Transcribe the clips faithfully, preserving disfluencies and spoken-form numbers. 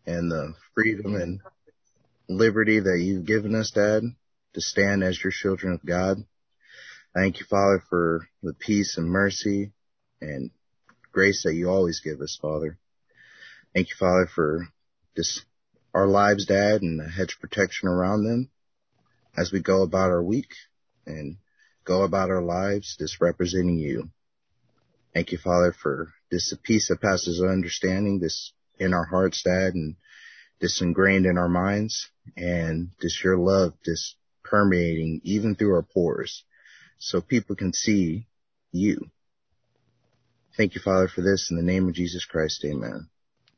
and the freedom and liberty that you've given us, Dad, to stand as your children of God. Thank you, Father, for the peace and mercy and grace that you always give us, Father. Thank you, Father, for just our lives, Dad, and a hedge of protection around them as we go about our week and go about our lives just representing you. Thank you, Father, for this peace that passes understanding, this in our hearts, Dad, and this ingrained in our minds, and just your love just permeating even through our pores so people can see you. Thank you, Father, for this. In the name of Jesus Christ, amen.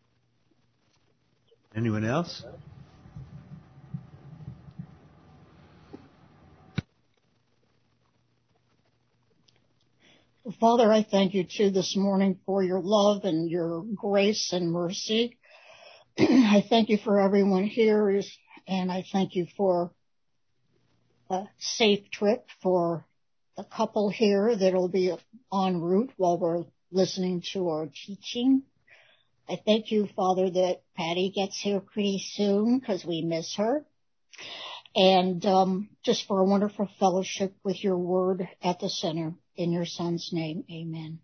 Anyone else? Father, I thank you too this morning for your love and your grace and mercy. I thank you for everyone here, and I thank you for a safe trip for the couple here that'll be en route while we're listening to our teaching. I thank you, Father, that Patty gets here pretty soon because we miss her. And um, just for a wonderful fellowship with your word at the center. In your Son's name, amen.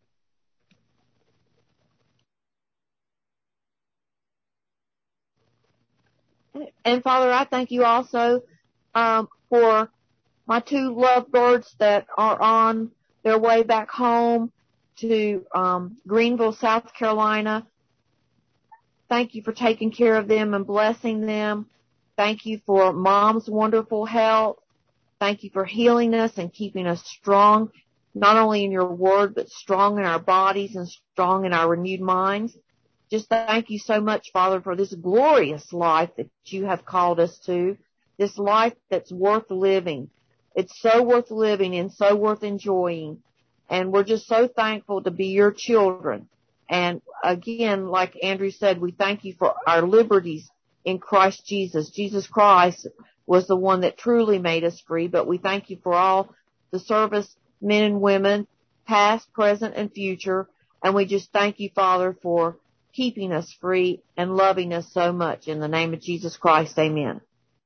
And Father, I thank you also um, for my two lovebirds that are on their way back home to um, Greenville, South Carolina. Thank you for taking care of them and blessing them. Thank you for Mom's wonderful health. Thank you for healing us and keeping us strong, not only in your word, but strong in our bodies and strong in our renewed minds. Just thank you so much, Father, for this glorious life that you have called us to, this life that's worth living. It's so worth living and so worth enjoying. And we're just so thankful to be your children. And again, like Andrew said, we thank you for our liberties in Christ Jesus. Jesus Christ was the one that truly made us free, but we thank you for all the service men and women, past, present, and future. And we just thank you, Father, for keeping us free and loving us so much. In the name of Jesus Christ, amen.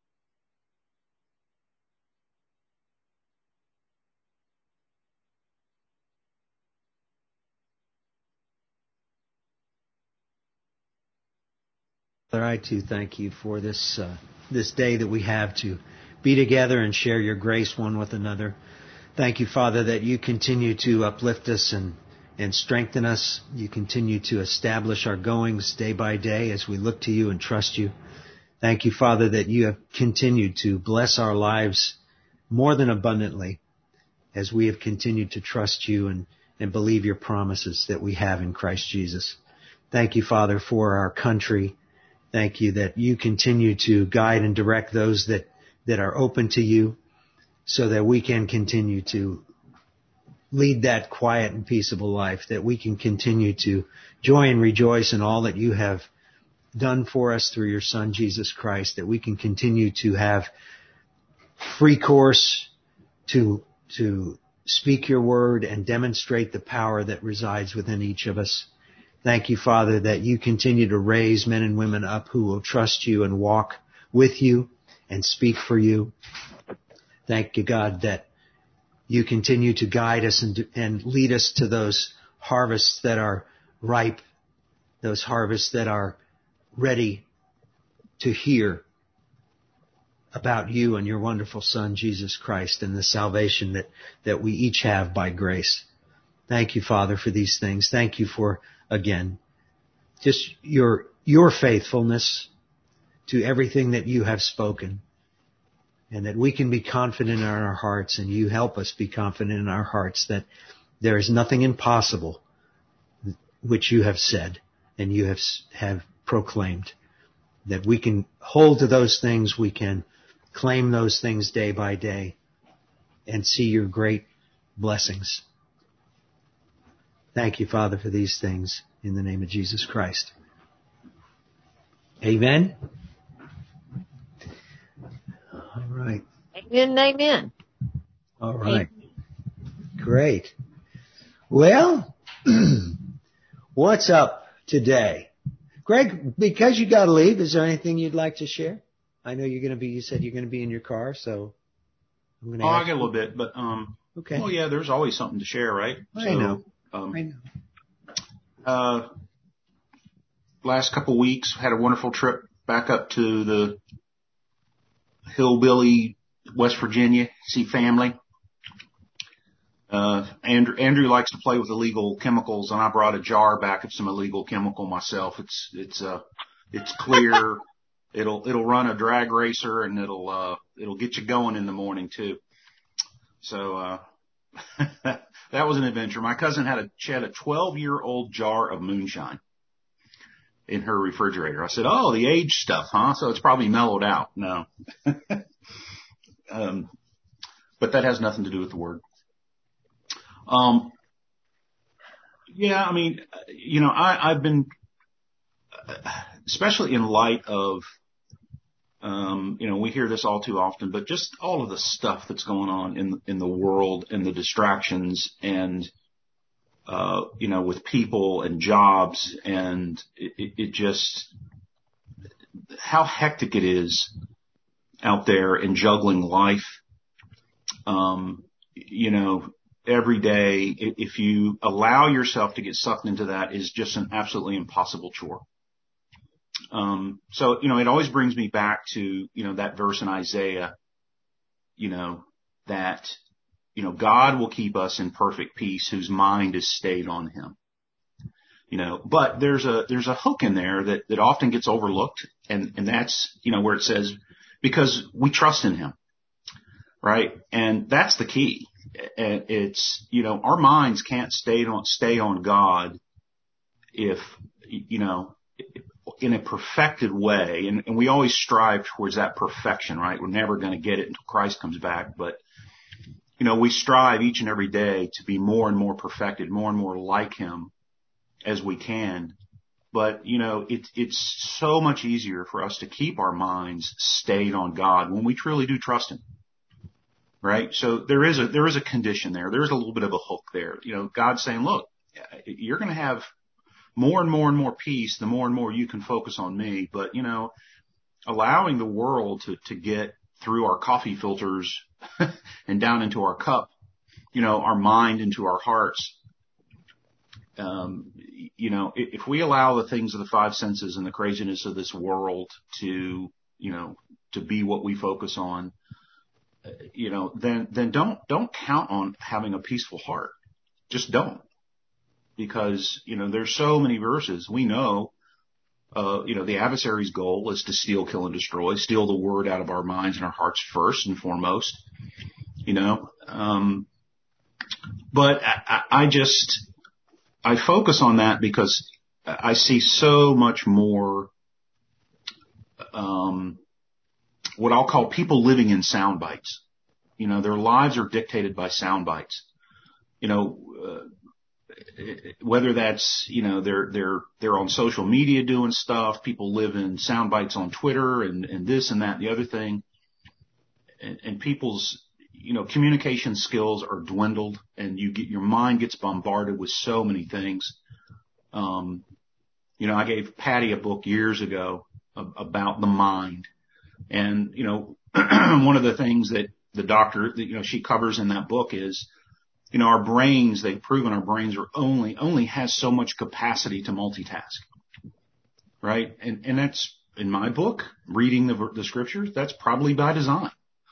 Father, I too thank you for this uh, this day that we have to be together and share your grace one with another. Thank you, Father, that you continue to uplift us and, and strengthen us. You continue to establish our goings day by day as we look to you and trust you. Thank you, Father, that you have continued to bless our lives more than abundantly as we have continued to trust you and, and believe your promises that we have in Christ Jesus. Thank you, Father, for our country. Thank you that you continue to guide and direct those that, that are open to you, so that we can continue to lead that quiet and peaceable life, that we can continue to joy and rejoice in all that you have done for us through your Son, Jesus Christ, that we can continue to have free course to, to speak your word and demonstrate the power that resides within each of us. Thank you, Father, that you continue to raise men and women up who will trust you and walk with you and speak for you. Thank you, God, that you continue to guide us and, and lead us to those harvests that are ripe, those harvests that are ready to hear about you and your wonderful Son, Jesus Christ, and the salvation that, that we each have by grace. Thank you, Father, for these things. Thank you for, again, just your, your faithfulness to everything that you have spoken. And that we can be confident in our hearts, and you help us be confident in our hearts that there is nothing impossible which you have said and you have have proclaimed. That we can hold to those things, we can claim those things day by day and see your great blessings. Thank you, Father, for these things in the name of Jesus Christ. Amen. All right. Amen, amen. All right. Great. Well, what's up today? Greg, because you got to leave, is there anything you'd like to share? I know you're going to be, you said you're going to be in your car, so I'm going to Oh, ask I got a you. little bit, but, um, Okay. well, yeah, there's always something to share, right? I so, know. Um, I know. Uh, last couple of weeks, had a wonderful trip back up to the hillbilly West Virginia, see family. Uh, Andrew, Andrew likes to play with illegal chemicals, and I brought a jar back of some illegal chemical myself. It's, it's, uh, it's clear. It'll, it'll run a drag racer, and it'll, uh, it'll get you going in the morning too. So, uh, that was an adventure. My cousin had a, she had a twelve year old jar of moonshine in her refrigerator. I said, oh, the age stuff, huh? So it's probably mellowed out. No. um, but that has nothing to do with the word. Um, yeah, I mean, you know, I, I've been, especially in light of, um, you know, we hear this all too often, but just all of the stuff that's going on in, in the world and the distractions and, uh, you know, with people and jobs, and it, it just, how hectic it is out there in juggling life. Um, you know, every day, if you allow yourself to get sucked into that, is just an absolutely impossible chore. Um, so, you know, it always brings me back to, you know, that verse in Isaiah, you know, that, you know, God will keep us in perfect peace whose mind is stayed on him. You know, but there's a, there's a hook in there that, that often gets overlooked. And, and that's, you know, where it says, because we trust in him. Right. And that's the key. And it's, you know, our minds can't stay on, stay on God if, you know, in a perfected way. And, and we always strive towards that perfection, right? We're never going to get it until Christ comes back. But, you know, we strive each and every day to be more and more perfected, more and more like him as we can. But, you know, it, it's so much easier for us to keep our minds stayed on God when we truly do trust him. Right? So there is a, there is a condition there. There's a little bit of a hook there. You know, God's saying, look, you're going to have more and more and more peace the more and more you can focus on me. But, you know, allowing the world to, to get through our coffee filters and down into our cup, you know, our mind into our hearts. Um, you know, if we allow the things of the five senses and the craziness of this world to, you know, to be what we focus on, you know, then, then don't, don't count on having a peaceful heart. Just don't. Because, you know, there's so many verses. We know, uh, you know, the adversary's goal is to steal, kill, and destroy, steal the word out of our minds and our hearts first and foremost, you know. Um, but I, I just, I focus on that because I see so much more, um, what I'll call people living in sound bites. You know, their lives are dictated by sound bites. You know, uh, whether that's, you know, they're, they're, they're on social media doing stuff. People live in sound bites on Twitter and, and this and that and the other thing. And, and people's, you know, communication skills are dwindled, and you get, your mind gets bombarded with so many things. Um, you know, I gave Patty a book years ago about the mind. And, you know, one of the things that the doctor, you know, she covers in that book is, you know, our brains, they've proven our brains are only, only has so much capacity to multitask. Right. And, and that's in my book, reading the, the scriptures, that's probably by design.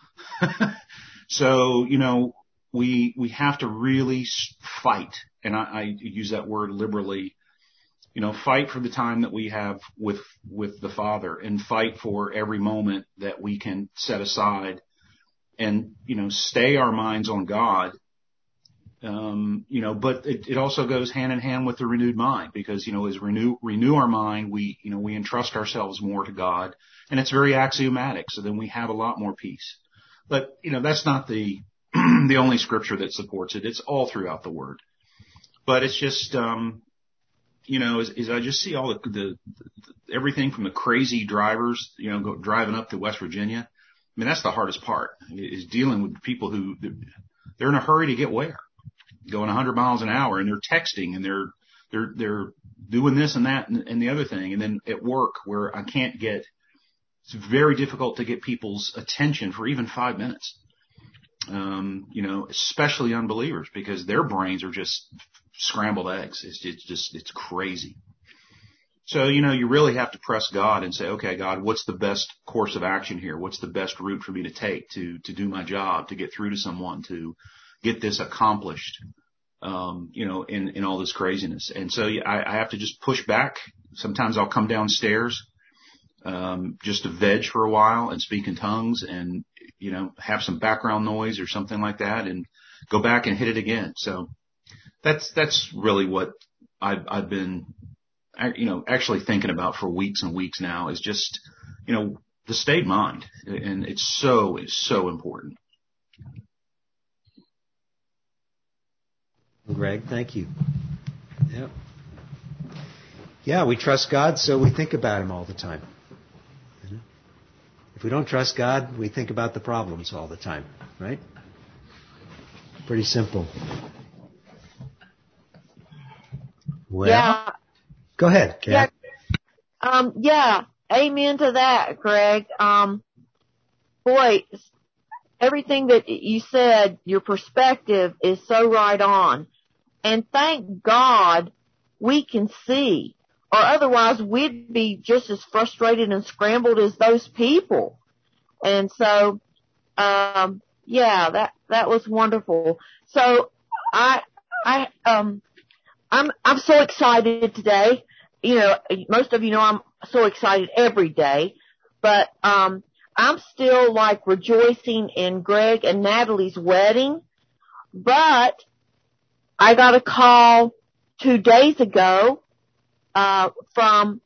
So, you know, we, we have to really fight. And I, I use that word liberally, you know, fight for the time that we have with, with the Father, and fight for every moment that we can set aside and, you know, stay our minds on God. Um, you know, but it, it also goes hand in hand with the renewed mind, because, you know, as renew, renew our mind, we, you know, we entrust ourselves more to God, and it's very axiomatic. So then we have a lot more peace. But, you know, that's not the, the only scripture that supports it. It's all throughout the word. But it's just, um, you know, as, as I just see all the, the, the, everything from the crazy drivers, you know, go, driving up to West Virginia. I mean, that's the hardest part, is dealing with people who, they're in a hurry to get where? Going one hundred miles an hour, and they're texting, and they're, they're, they're, doing this and that and, and the other thing. And then at work where I can't get, it's very difficult to get people's attention for even five minutes. Um, you know, especially unbelievers, because their brains are just scrambled eggs. It's, it's just, it's crazy. So, you know, you really have to press God and say, okay, God, what's the best course of action here? What's the best route for me to take to, to do my job, to get through to someone, to get this accomplished, um, you know, in, in all this craziness. And so I, I have to just push back. Sometimes I'll come downstairs, um, just to veg for a while and speak in tongues and, you know, have some background noise or something like that and go back and hit it again. So that's, that's really what I've, I've been, you know, actually thinking about for weeks and weeks now, is just, you know, the state of mind. And it's so, it's so important. Greg, thank you. Yeah. Yeah, we trust God, so we think about Him all the time. If we don't trust God, we think about the problems all the time, right? Pretty simple. Well, yeah. Go ahead, Kat. Yeah. Um, yeah. Amen to that, Greg. Um, boy, everything that you said, your perspective is so right on. And thank God we can see, or otherwise we'd be just as frustrated and scrambled as those people. And so, um, yeah, that, that was wonderful. So I, I, um, I'm, I'm so excited today. You know, most of you know I'm so excited every day, but, um, I'm still like rejoicing in Greg and Natalie's wedding, but I got a call two days ago, uh, from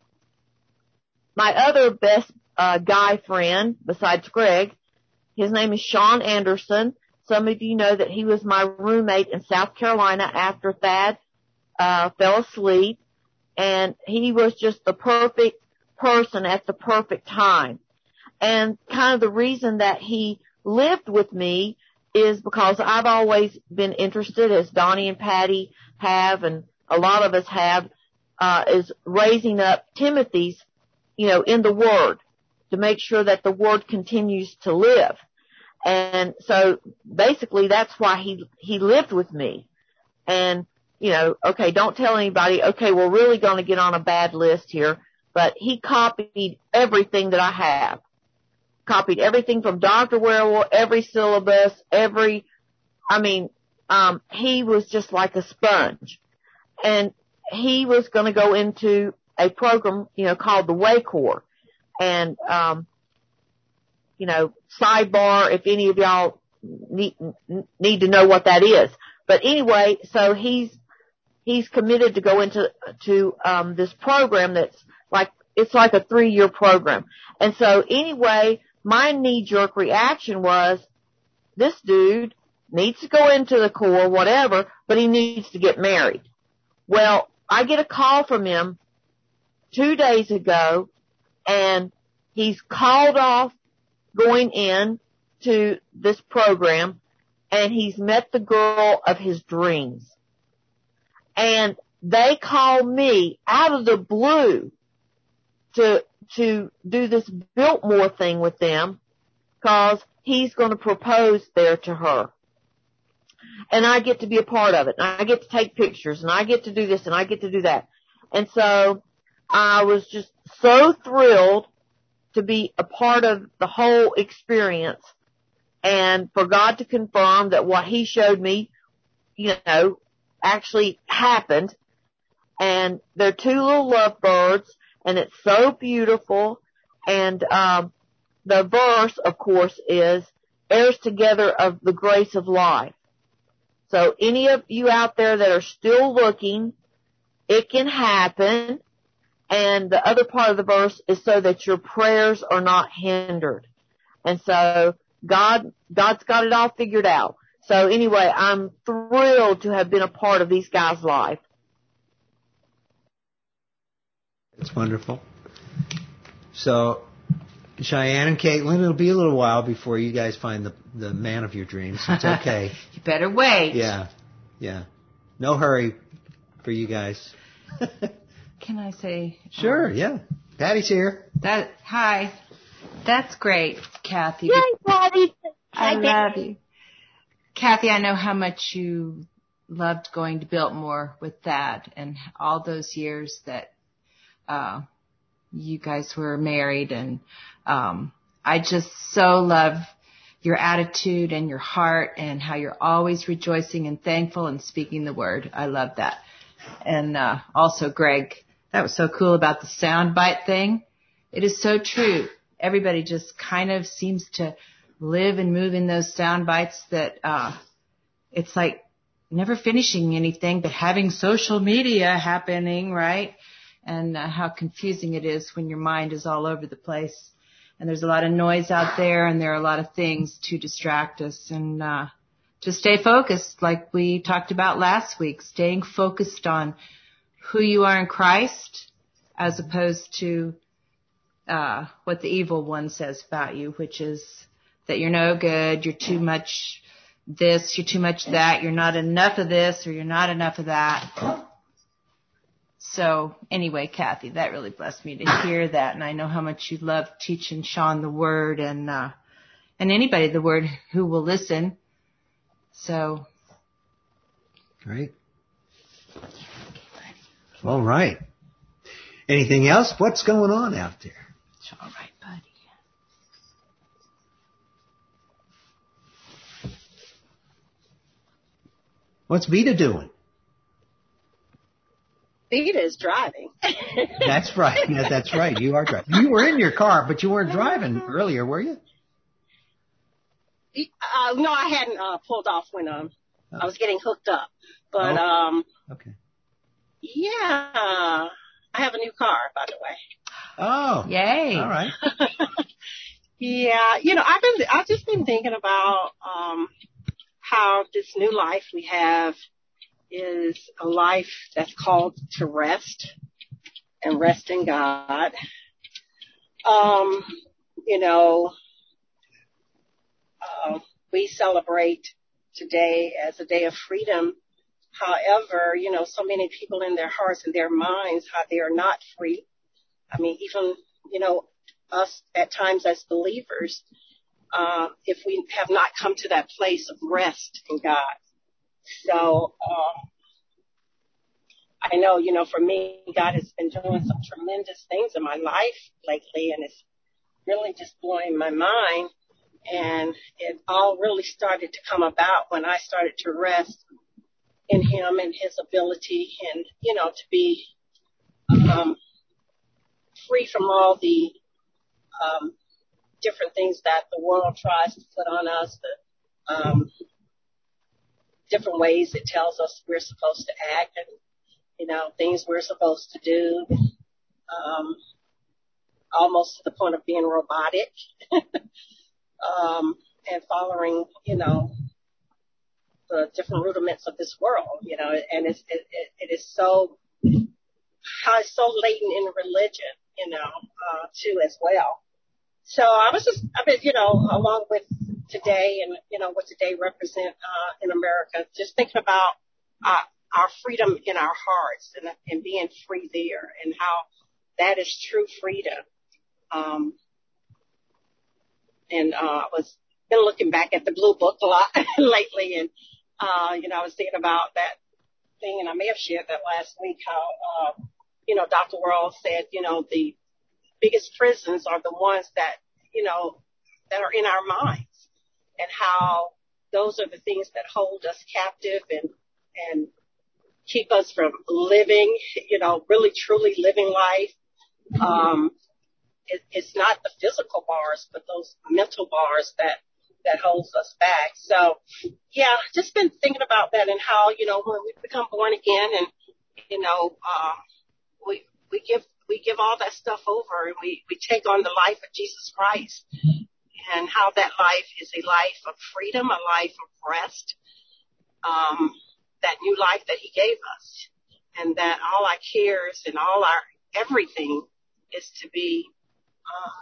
my other best, uh, guy friend besides Greg. His name is Sean Anderson. Some of you know that he was my roommate in South Carolina after Thad, uh, fell asleep, and he was just the perfect person at the perfect time. And kind of the reason that he lived with me is because I've always been interested, as Donnie and Patty have, and a lot of us have, uh, is raising up Timothy's, you know, in the Word to make sure that the Word continues to live. And so basically that's why he, he lived with me. And, you know, okay, don't tell anybody, okay, we're really going to get on a bad list here, but he copied everything that I have. Copied everything from Doctor Werewolf, every syllabus, every, I mean, um, he was just like a sponge. And he was going to go into a program, you know, called the Way Corps. And, um, you know, sidebar, if any of y'all need, need to know what that is. But anyway, so he's, he's committed to go into, to, um, this program that's like, it's like a three year program. And so anyway, my knee-jerk reaction was, this dude needs to go into the Corps, whatever, but he needs to get married. Well, I get a call from him two days ago, and he's called off going in to this program, and he's met the girl of his dreams. And they call me out of the blue to to do this Biltmore thing with them, because he's going to propose there to her. And I get to be a part of it. And I get to take pictures, and I get to do this, and I get to do that. And so I was just so thrilled to be a part of the whole experience, and for God to confirm that what he showed me, you know, actually happened. And they're two little lovebirds, and it's so beautiful. And um, the verse, of course, is heirs together of the grace of life. So any of you out there that are still looking, it can happen. And the other part of the verse is so that your prayers are not hindered. And so God, God's got it all figured out. So anyway, I'm thrilled to have been a part of these guys' life. It's wonderful. So, Cheyenne and Caitlin, it'll be a little while before you guys find the the man of your dreams. It's okay. You better wait. Yeah, yeah. No hurry for you guys. can I say? Sure, um, yeah. Patty's here. That hi, that's great, Kathy. Yay, Patty. I Hi, love Patty. you, Kathy. I know how much you loved going to Biltmore with Dad, and all those years that uh, you guys were married, and um, I just so love your attitude and your heart, and how you're always rejoicing and thankful and speaking the word. I love that. And uh, also, Greg, that was so cool about the soundbite thing. It is so true. Everybody just kind of seems to live and move in those sound bites that uh, it's like never finishing anything, but having social media happening, right? And uh, how confusing it is when your mind is all over the place. And there's a lot of noise out there, and there are a lot of things to distract us. And uh, to stay focused, like we talked about last week, staying focused on who you are in Christ as opposed to uh, what the evil one says about you, which is that you're no good, you're too much this, you're too much that, you're not enough of this, or you're not enough of that. So anyway, Kathy, that really blessed me to hear that, and I know how much you love teaching Sean the Word, and uh, and anybody the Word who will listen. So Great. All right. Anything else? What's going on out there? it's all right, buddy. What's Vita doing? Vita is driving. That's right. Yeah, that's right. You are driving. You were in your car, but you weren't driving earlier, were you? Uh, no, I hadn't uh, pulled off when um I was getting hooked up. But Oh. um Okay. yeah, I have a new car, by the way. Oh. Yay. All right. Yeah, you know, I've been I've just been thinking about um how this new life we have is a life that's called to rest and rest in God. Um, you know, uh, we celebrate today as a day of freedom. However, you know, so many people in their hearts and their minds, how they are not free. I mean, even, you know, us at times as believers, uh, if we have not come to that place of rest in God. So, uh, I know, you know, for me, God has been doing some tremendous things in my life lately, and it's really just blowing my mind. And it all really started to come about when I started to rest in Him and His ability, and, you know, to be um, free from all the um, different things that the world tries to put on us, the um, different ways it tells us we're supposed to act, and, you know, things we're supposed to do, um, almost to the point of being robotic, um, and following, you know, the different rudiments of this world, you know, and it's, it, it, it is so, how it's so latent in religion, you know, uh, too, as well. So I was just, I mean, you know, along with today and, you know, what today represent, uh, in America, just thinking about, uh, our freedom in our hearts and, and being free there, and how that is true freedom. Um, and, uh, I was been looking back at the Blue Book a lot lately, and, uh, you know, I was thinking about that thing, and I may have shared that last week, how, uh, you know, Doctor World said, you know, the biggest prisons are the ones that, you know, that are in our minds, and how those are the things that hold us captive and, and keep us from living, you know, really truly living life. Um, it, it's not the physical bars, but those mental bars that, that holds us back. So, yeah, just been thinking about that, and how, you know, when we become born again, and, you know, uh, we, we give, we give all that stuff over, and we, we take on the life of Jesus Christ, and how that life is a life of freedom, a life of rest, um, that new life that He gave us, and that all our cares and all our everything is to be uh,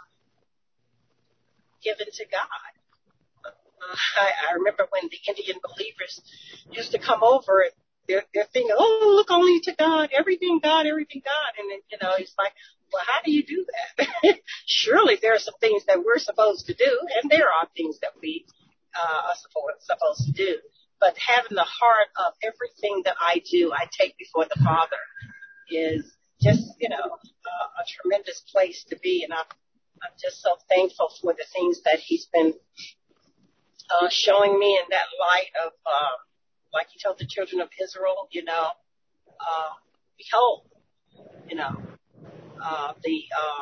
given to God. Uh, I, I remember when the Indian believers used to come over they're, they're thinking, oh, look only to God, everything God, everything God. And then, you know, it's like, well, how do you do that? Surely there are some things that we're supposed to do, and there are things that we uh, are supposed, supposed to do. But having the heart of everything that I do, I take before the Father is just, you know, uh, a tremendous place to be. And I'm, I'm just so thankful for the things that He's been uh, showing me in that light of, uh, like He told the children of Israel, you know, uh, behold, you know, uh, the uh,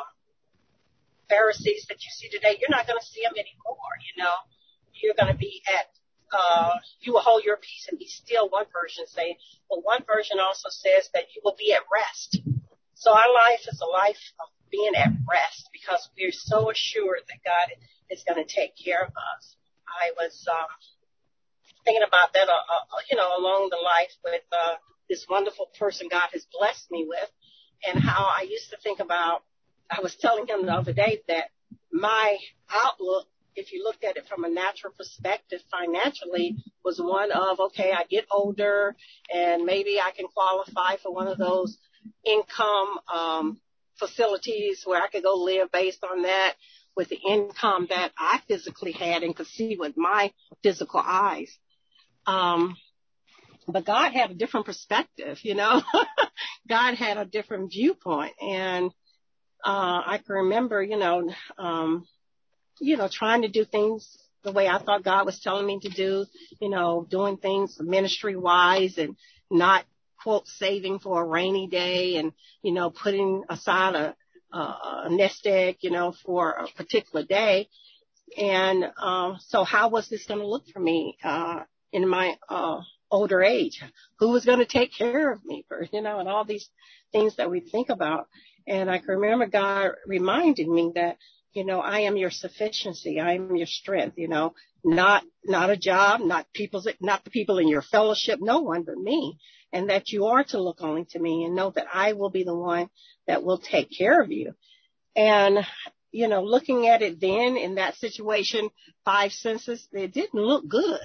Pharisees that you see today, you're not going to see them anymore, you know. You're going to be at, uh, you will hold your peace and be still, one version saying. But one version also says that you will be at rest. So our life is a life of being at rest because we're so assured that God is going to take care of us. I was um, thinking about that, uh, uh, you know, along the life with uh, this wonderful person God has blessed me with, and how I used to think about, I was telling him the other day that my outlook, if you looked at it from a natural perspective financially, was one of, okay, I get older and maybe I can qualify for one of those income um, facilities where I could go live based on that with the income that I physically had and could see with my physical eyes. Um, but God had a different perspective, you know. God had a different viewpoint. And uh, I can remember, you know, um, you know, trying to do things the way I thought God was telling me to do, you know, doing things ministry-wise and not, quote, saving for a rainy day and, you know, putting aside a, a nest egg, you know, for a particular day. And um, so how was this going to look for me uh, in my uh, older age? Who was going to take care of me, for, you know, and all these things that we think about. And I can remember God reminding me that, you know, I am your sufficiency. I am your strength, you know, not, not a job, not people's, not the people in your fellowship, no one but me. And that you are to look only to me and know that I will be the one that will take care of you. And, you know, looking at it then in that situation, five senses, it didn't look good.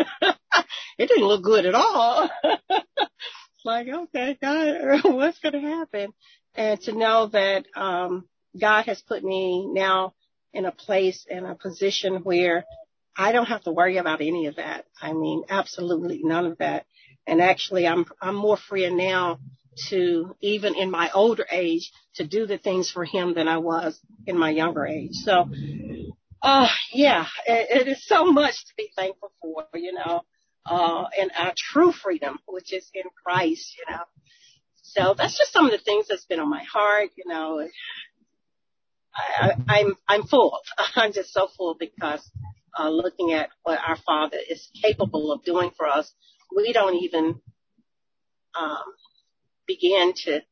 It didn't look good at all. It's like, okay, God, what's going to happen? And to know that, um, God has put me now in a place, in a position where I don't have to worry about any of that. I mean, absolutely none of that. And actually, I'm I'm more free now to, even in my older age, to do the things for Him than I was in my younger age. So, uh, yeah, it, it is so much to be thankful for, you know, uh, and our true freedom, which is in Christ, you know. So that's just some of the things that's been on my heart, you know. I, I, I'm I'm full. I'm just so full because uh, looking at what our Father is capable of doing for us, we don't even um, begin to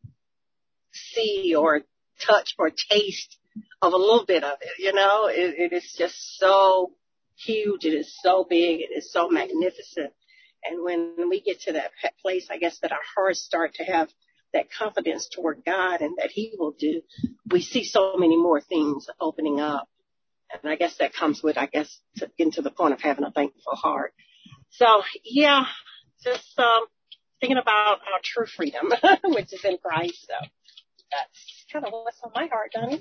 see or touch or taste of a little bit of it. You know, it, it is just so huge. It is so big. It is so magnificent. And when we get to that place, I guess that our hearts start to have that confidence toward God and that He will do, we see so many more things opening up. And I guess that comes with, I guess, to, into the point of having a thankful heart. So, yeah, just um, thinking about our true freedom, which is in Christ. So that's kind of what's on my heart, Donnie.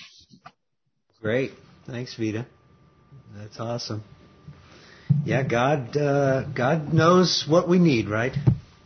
Great. Thanks, Vita. That's awesome. Yeah, God, uh, God knows what we need, right?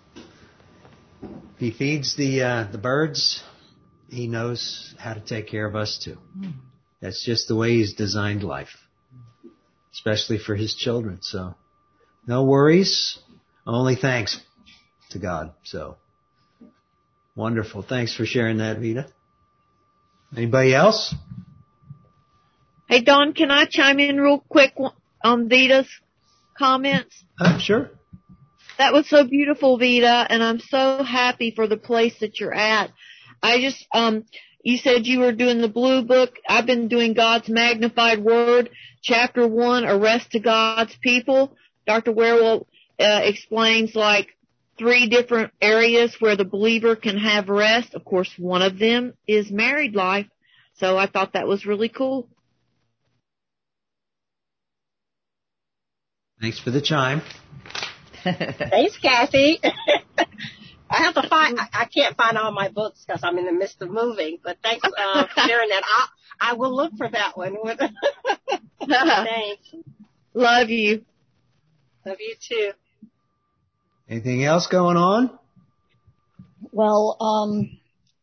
He feeds the uh, the birds. He knows how to take care of us too. That's just the way He's designed life, especially for His children. So, no worries. Only thanks to God. So, wonderful. Thanks for sharing that, Vita. Anybody else? Hey, Don, can I chime in real quick on Vita's comments? Uh, sure. That was so beautiful, Vita, and I'm so happy for the place that you're at. I just, um, you said you were doing the Blue Book. I've been doing God's Magnified Word, Chapter one, A Rest to God's People. Doctor Wierwille uh, explains like three different areas where the believer can have rest. Of course, one of them is married life. So I thought that was really cool. Thanks for the chime. Thanks, Kathy. I have to find, I, I can't find all my books because I'm in the midst of moving, but thanks uh, for sharing that. I, I will look for that one. Thanks. Love you. Love you too. Anything else going on? Well, um,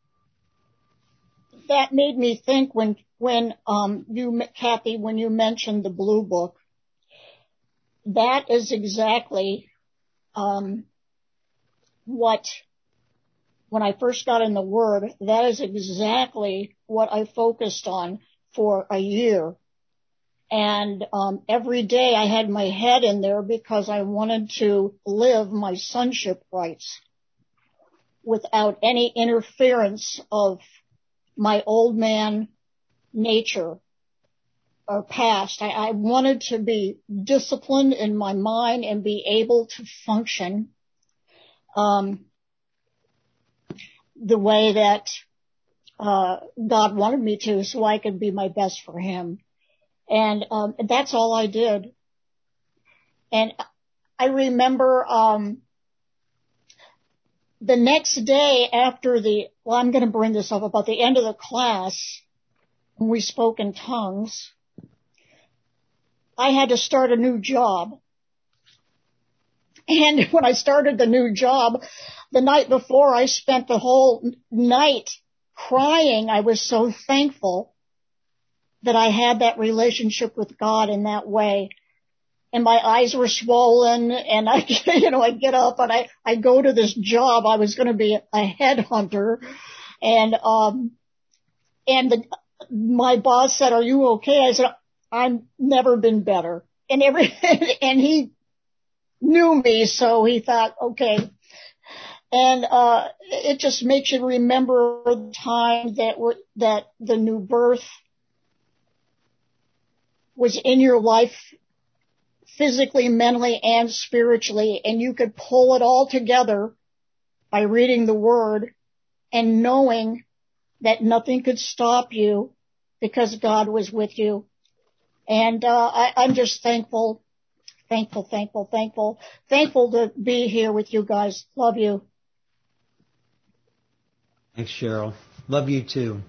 that made me think when, when, um, you, Kathy, when you mentioned the Blue Book, that is exactly, um, what, when I first got in the Word, that is exactly what I focused on for a year. And um, every day I had my head in there because I wanted to live my sonship rights without any interference of my old man nature or past. I, I wanted to be disciplined in my mind and be able to function um, the way that uh, God wanted me to, so I could be my best for Him. And um, that's all I did. And I remember um, the next day after the, well, I'm going to bring this up, about the end of the class, when we spoke in tongues, I had to start a new job. And when I started the new job, the night before, I spent the whole night crying. I was so thankful that I had that relationship with God in that way. And my eyes were swollen, and I, you know, I get up and I, I go to this job. I was going to be a headhunter, and, um, and the, my boss said, "Are you okay?" I said, "I've never been better." And every, and he knew me, so he thought, okay. And, uh, it just makes you remember the time that were, that the new birth was in your life, physically, mentally, and spiritually, and you could pull it all together by reading the Word and knowing that nothing could stop you because God was with you. And uh, I, I'm just thankful, thankful, thankful, thankful, thankful to be here with you guys. Love you. Thanks, Cheryl. Love you too.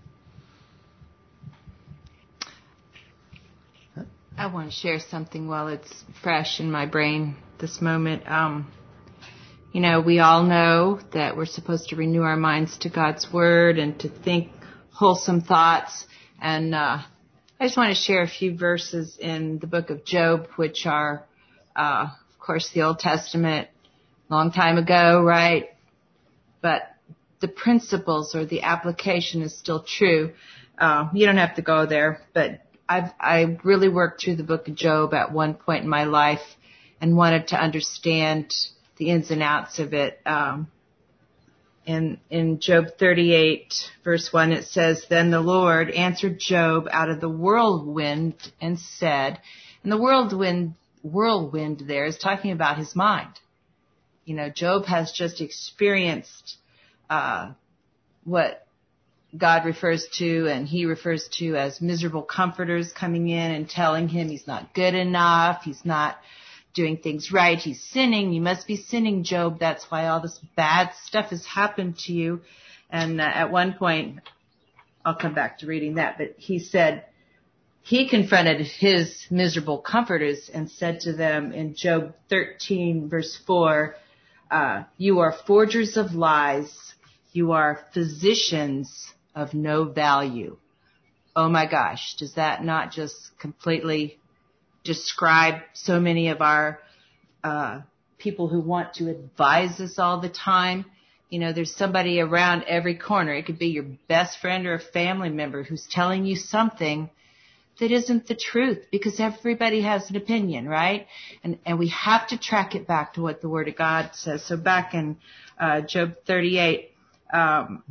I want to share something while it's fresh in my brain this moment. Um, you know, we all know that we're supposed to renew our minds to God's Word and to think wholesome thoughts. And uh, I just want to share a few verses in the book of Job, which are, uh, of course, the Old Testament, long time ago, right? But the principles or the application is still true. Uh, you don't have to go there, but I've, I really worked through the book of Job at one point in my life and wanted to understand the ins and outs of it. Um, in, in Job thirty-eight, verse one, it says, "Then the Lord answered Job out of the whirlwind and said," and the whirlwind, whirlwind there is talking about his mind. You know, Job has just experienced uh, what God refers to and he refers to as miserable comforters coming in and telling him he's not good enough, he's not doing things right, he's sinning. You must be sinning, Job. That's why all this bad stuff has happened to you. And uh, at one point, I'll come back to reading that, but he said, he confronted his miserable comforters and said to them in Job thirteen, verse four, uh, "You are forgers of lies. You are physicians of no value." Oh my gosh, does that not just completely describe so many of our uh, people who want to advise us all the time? You know, there's somebody around every corner. It could be your best friend or a family member who's telling you something that isn't the truth, because everybody has an opinion, right? And and we have to track it back to what the Word of God says. So back in uh, Job thirty-eight, um,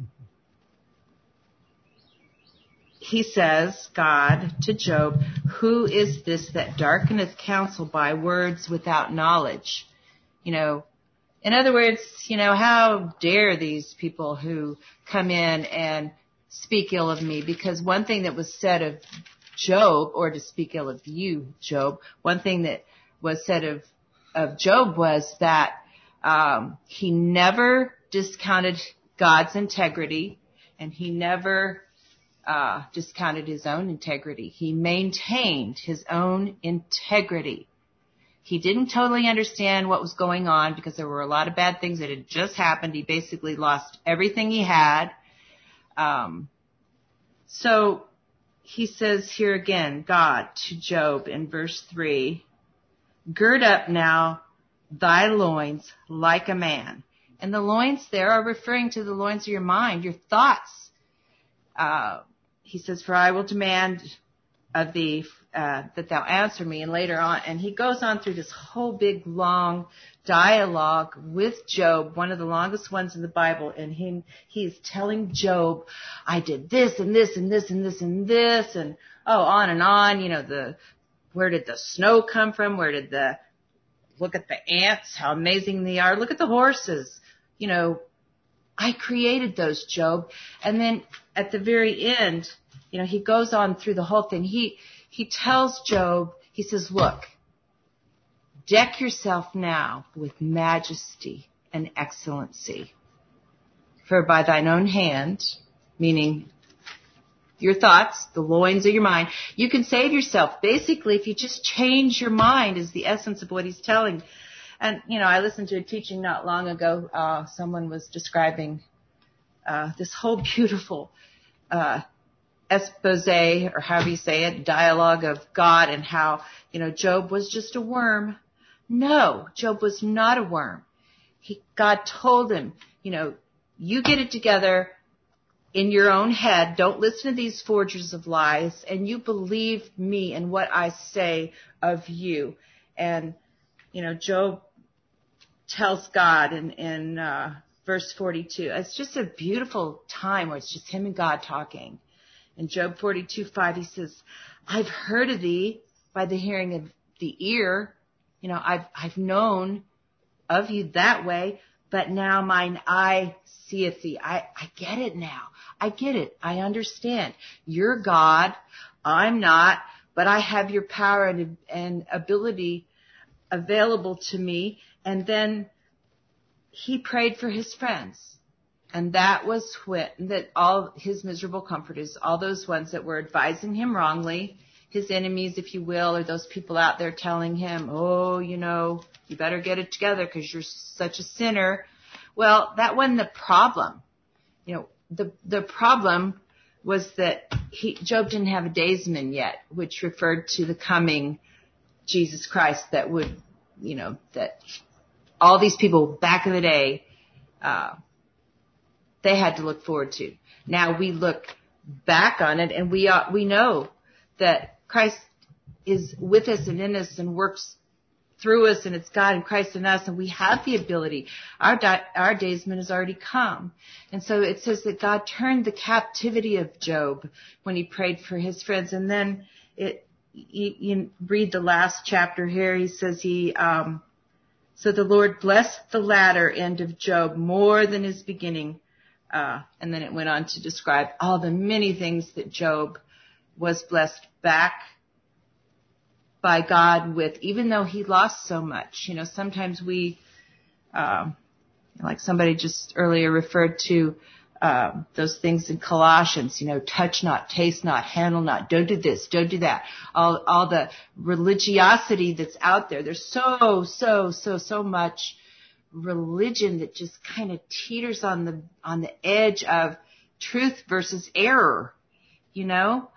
he says, God to Job, "Who is this that darkeneth counsel by words without knowledge?" You know, in other words, you know, how dare these people who come in and speak ill of me? Because one thing that was said of Job, or to speak ill of you, Job, one thing that was said of of Job was that um, he never discounted God's integrity, and he never uh, discounted his own integrity. He maintained his own integrity. He didn't totally understand what was going on because there were a lot of bad things that had just happened. He basically lost everything he had. Um, so he says here again, God to Job in verse three, gird up now thy loins like a man. And the loins there are referring to the loins of your mind, your thoughts. Uh, he says, for I will demand of thee uh, that thou answer me. And later on, and he goes on through this whole big long dialogue with Job, one of the longest ones in the Bible. And he he's telling Job, I did this and this and this and this and this and oh, on and on. You know, the where did the snow come from? Where did the look at the ants? How amazing they are! Look at the horses. You know, I created those, Job. And then at the very end, you know, he goes on through the whole thing. He he tells Job, he says, look, deck yourself now with majesty and excellency. For by thine own hand, meaning your thoughts, the loins of your mind, you can save yourself. Basically, if you just change your mind is the essence of what he's telling. And, you know, I listened to a teaching not long ago. Uh, someone was describing uh, this whole beautiful uh expose, or however you say it, dialogue of God and how, you know, Job was just a worm. No, Job was not a worm. He, God told him, you know, you get it together in your own head. Don't listen to these forgers of lies, and you believe me and what I say of you. And, you know, Job tells God in, in uh, verse forty-two, it's just a beautiful time where it's just him and God talking. In Job forty-two five, he says, I've heard of thee by the hearing of the ear. You know, I've, I've known of you that way, but now mine eye seeth thee. I, I get it now. I get it. I understand. You're God. I'm not, but I have your power and, and ability available to me. And then he prayed for his friends. And that was when, that all his miserable comforters, all those ones that were advising him wrongly, his enemies, if you will, or those people out there telling him, oh, you know, you better get it together because you're such a sinner. Well, that wasn't the problem. You know, the the problem was that he, Job didn't have a daysman yet, which referred to the coming Jesus Christ that would, you know, that all these people back in the day, uh, they had to look forward to. Now we look back on it and we are, we know that Christ is with us and in us and works through us, and it's God and Christ in us, and we have the ability. Our di- our daysman has already come. And so it says that God turned the captivity of Job when he prayed for his friends. And then it, you, you read the last chapter here. He says he, um, so the Lord blessed the latter end of Job more than his beginning. Uh, and then it went on to describe all the many things that Job was blessed back by God with, even though he lost so much. You know, sometimes we, um, like somebody just earlier referred to um, those things in Colossians, you know, touch not, taste not, handle not, don't do this, don't do that. All, all the religiosity that's out there. There's so, so, so, so much religion that just kind of teeters on the, on the edge of truth versus error, you know?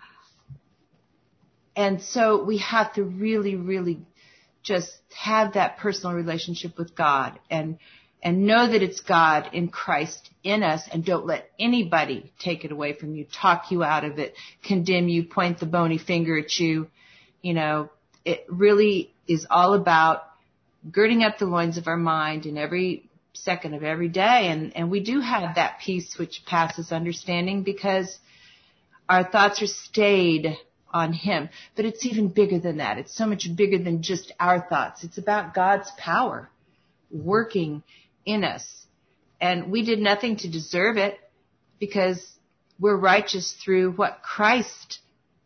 And so we have to really, really just have that personal relationship with God and, and know that it's God in Christ in us, and don't let anybody take it away from you, talk you out of it, condemn you, point the bony finger at you. You know, it really is all about girding up the loins of our mind in every second of every day. And, and we do have that peace which passes understanding because our thoughts are stayed on him. But it's even bigger than that. It's so much bigger than just our thoughts. It's about God's power working in us. And we did nothing to deserve it because we're righteous through what Christ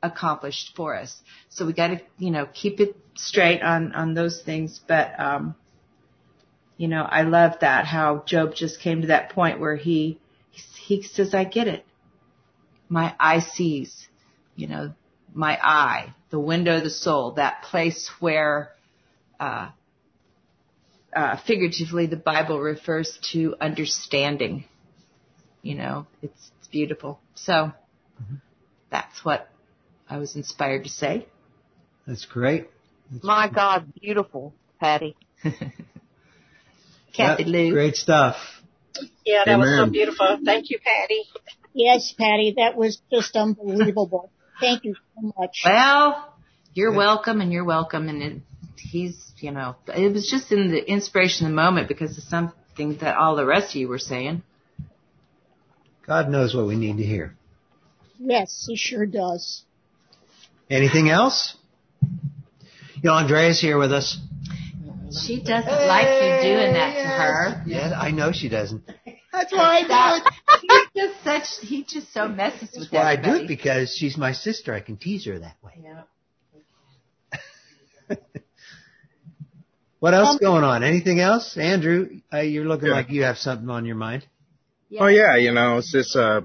accomplished for us. So we got to, you know, keep it straight on, on those things. But, um, You know, I love that, how Job just came to that point where he, he says, I get it. My eye sees, you know, my eye, the window of the soul, that place where, uh, uh, figuratively the Bible refers to understanding. You know, it's, it's beautiful. So mm-hmm. That's what I was inspired to say. That's great. That's my great. God, beautiful, Patty. Kathy yep, Lou. Great stuff. Yeah, that Amen. was so beautiful. Thank you, Patty. Yes, Patty, that was just unbelievable. Thank you so much. Well, you're yeah. welcome, and you're welcome. And it, he's, you know, it was just in the inspiration of the moment because of something that all the rest of you were saying. God knows what we need to hear. Yes, he sure does. Anything else? You know, Andrea's here with us. She doesn't hey, like you doing that yes. to her. Yeah, I know she doesn't. That's why I do it. He's just such, he just so messes That's with why everybody. I do it, because she's my sister. I can tease her that way. Yeah. What else um, going on? Anything else? Andrew, uh, you're looking yeah. like you have something on your mind. Yeah. Oh, yeah, you know, it's just, uh,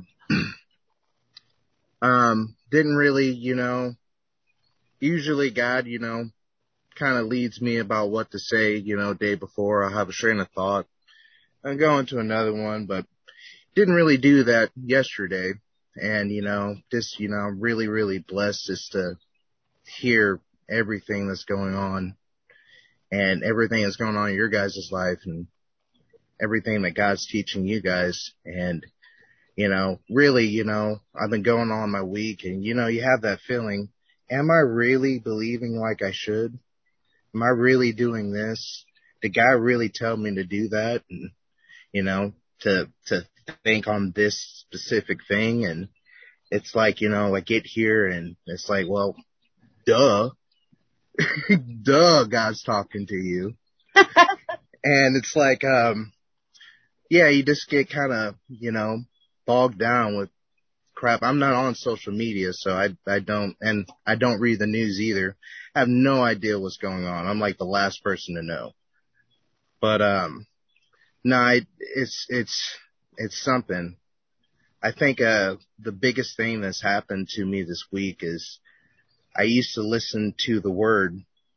um, didn't really, you know, usually God, you know, kind of leads me about what to say, you know, day before. I'll have a train of thought and go into another one, but didn't really do that yesterday. And, you know, just, you know, I'm really, really blessed just to hear everything that's going on and everything that's going on in your guys' life and everything that God's teaching you guys. And, you know, really, you know, I've been going on my week and, you know, you have that feeling, am I really believing like I should? Am I really doing this? Did God really tell me to do that? And, you know, to, to think on this specific thing. And it's like, you know, I get here and it's like, well, duh, duh, God's talking to you. And it's like, um, yeah, you just get kind of, you know, bogged down with crap. I'm not on social media, so I, I don't, and I don't read the news either. I have no idea what's going on. I'm like the last person to know. But, um, no, I, it's, it's, it's something. I think, uh, the biggest thing that's happened to me this week is I used to listen to the word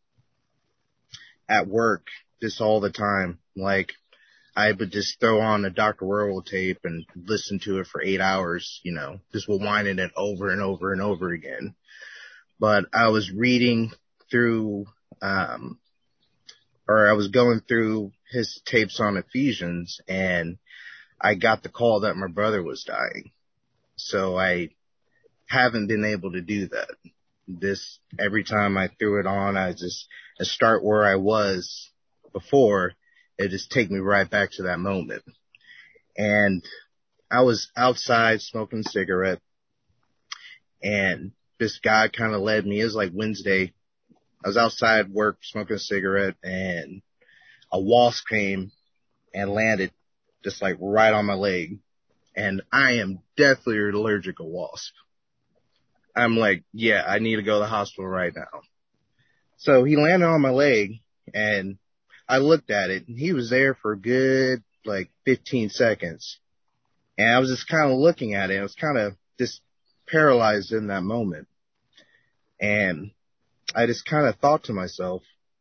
at work just all the time. Like, I would just throw on a Doctor Werewolf tape and listen to it for eight hours, you know, just rewinding it over and over and over again. But I was reading through, um, or I was going through his tapes on Ephesians, and I got the call that my brother was dying. So I haven't been able to do that. This, every time I threw it on, I just I start where I was before. It just take me right back to that moment. And I was outside smoking a cigarette, and this guy kind of led me. It was like Wednesday. I was outside work smoking a cigarette, and a wasp came and landed just like right on my leg. And I am deathly allergic to wasp. I'm like, yeah, I need to go to the hospital right now. So he landed on my leg, and I looked at it, and he was there for a good, like, fifteen seconds. And I was just kind of looking at it. I was kind of just paralyzed in that moment. And I just kind of thought to myself,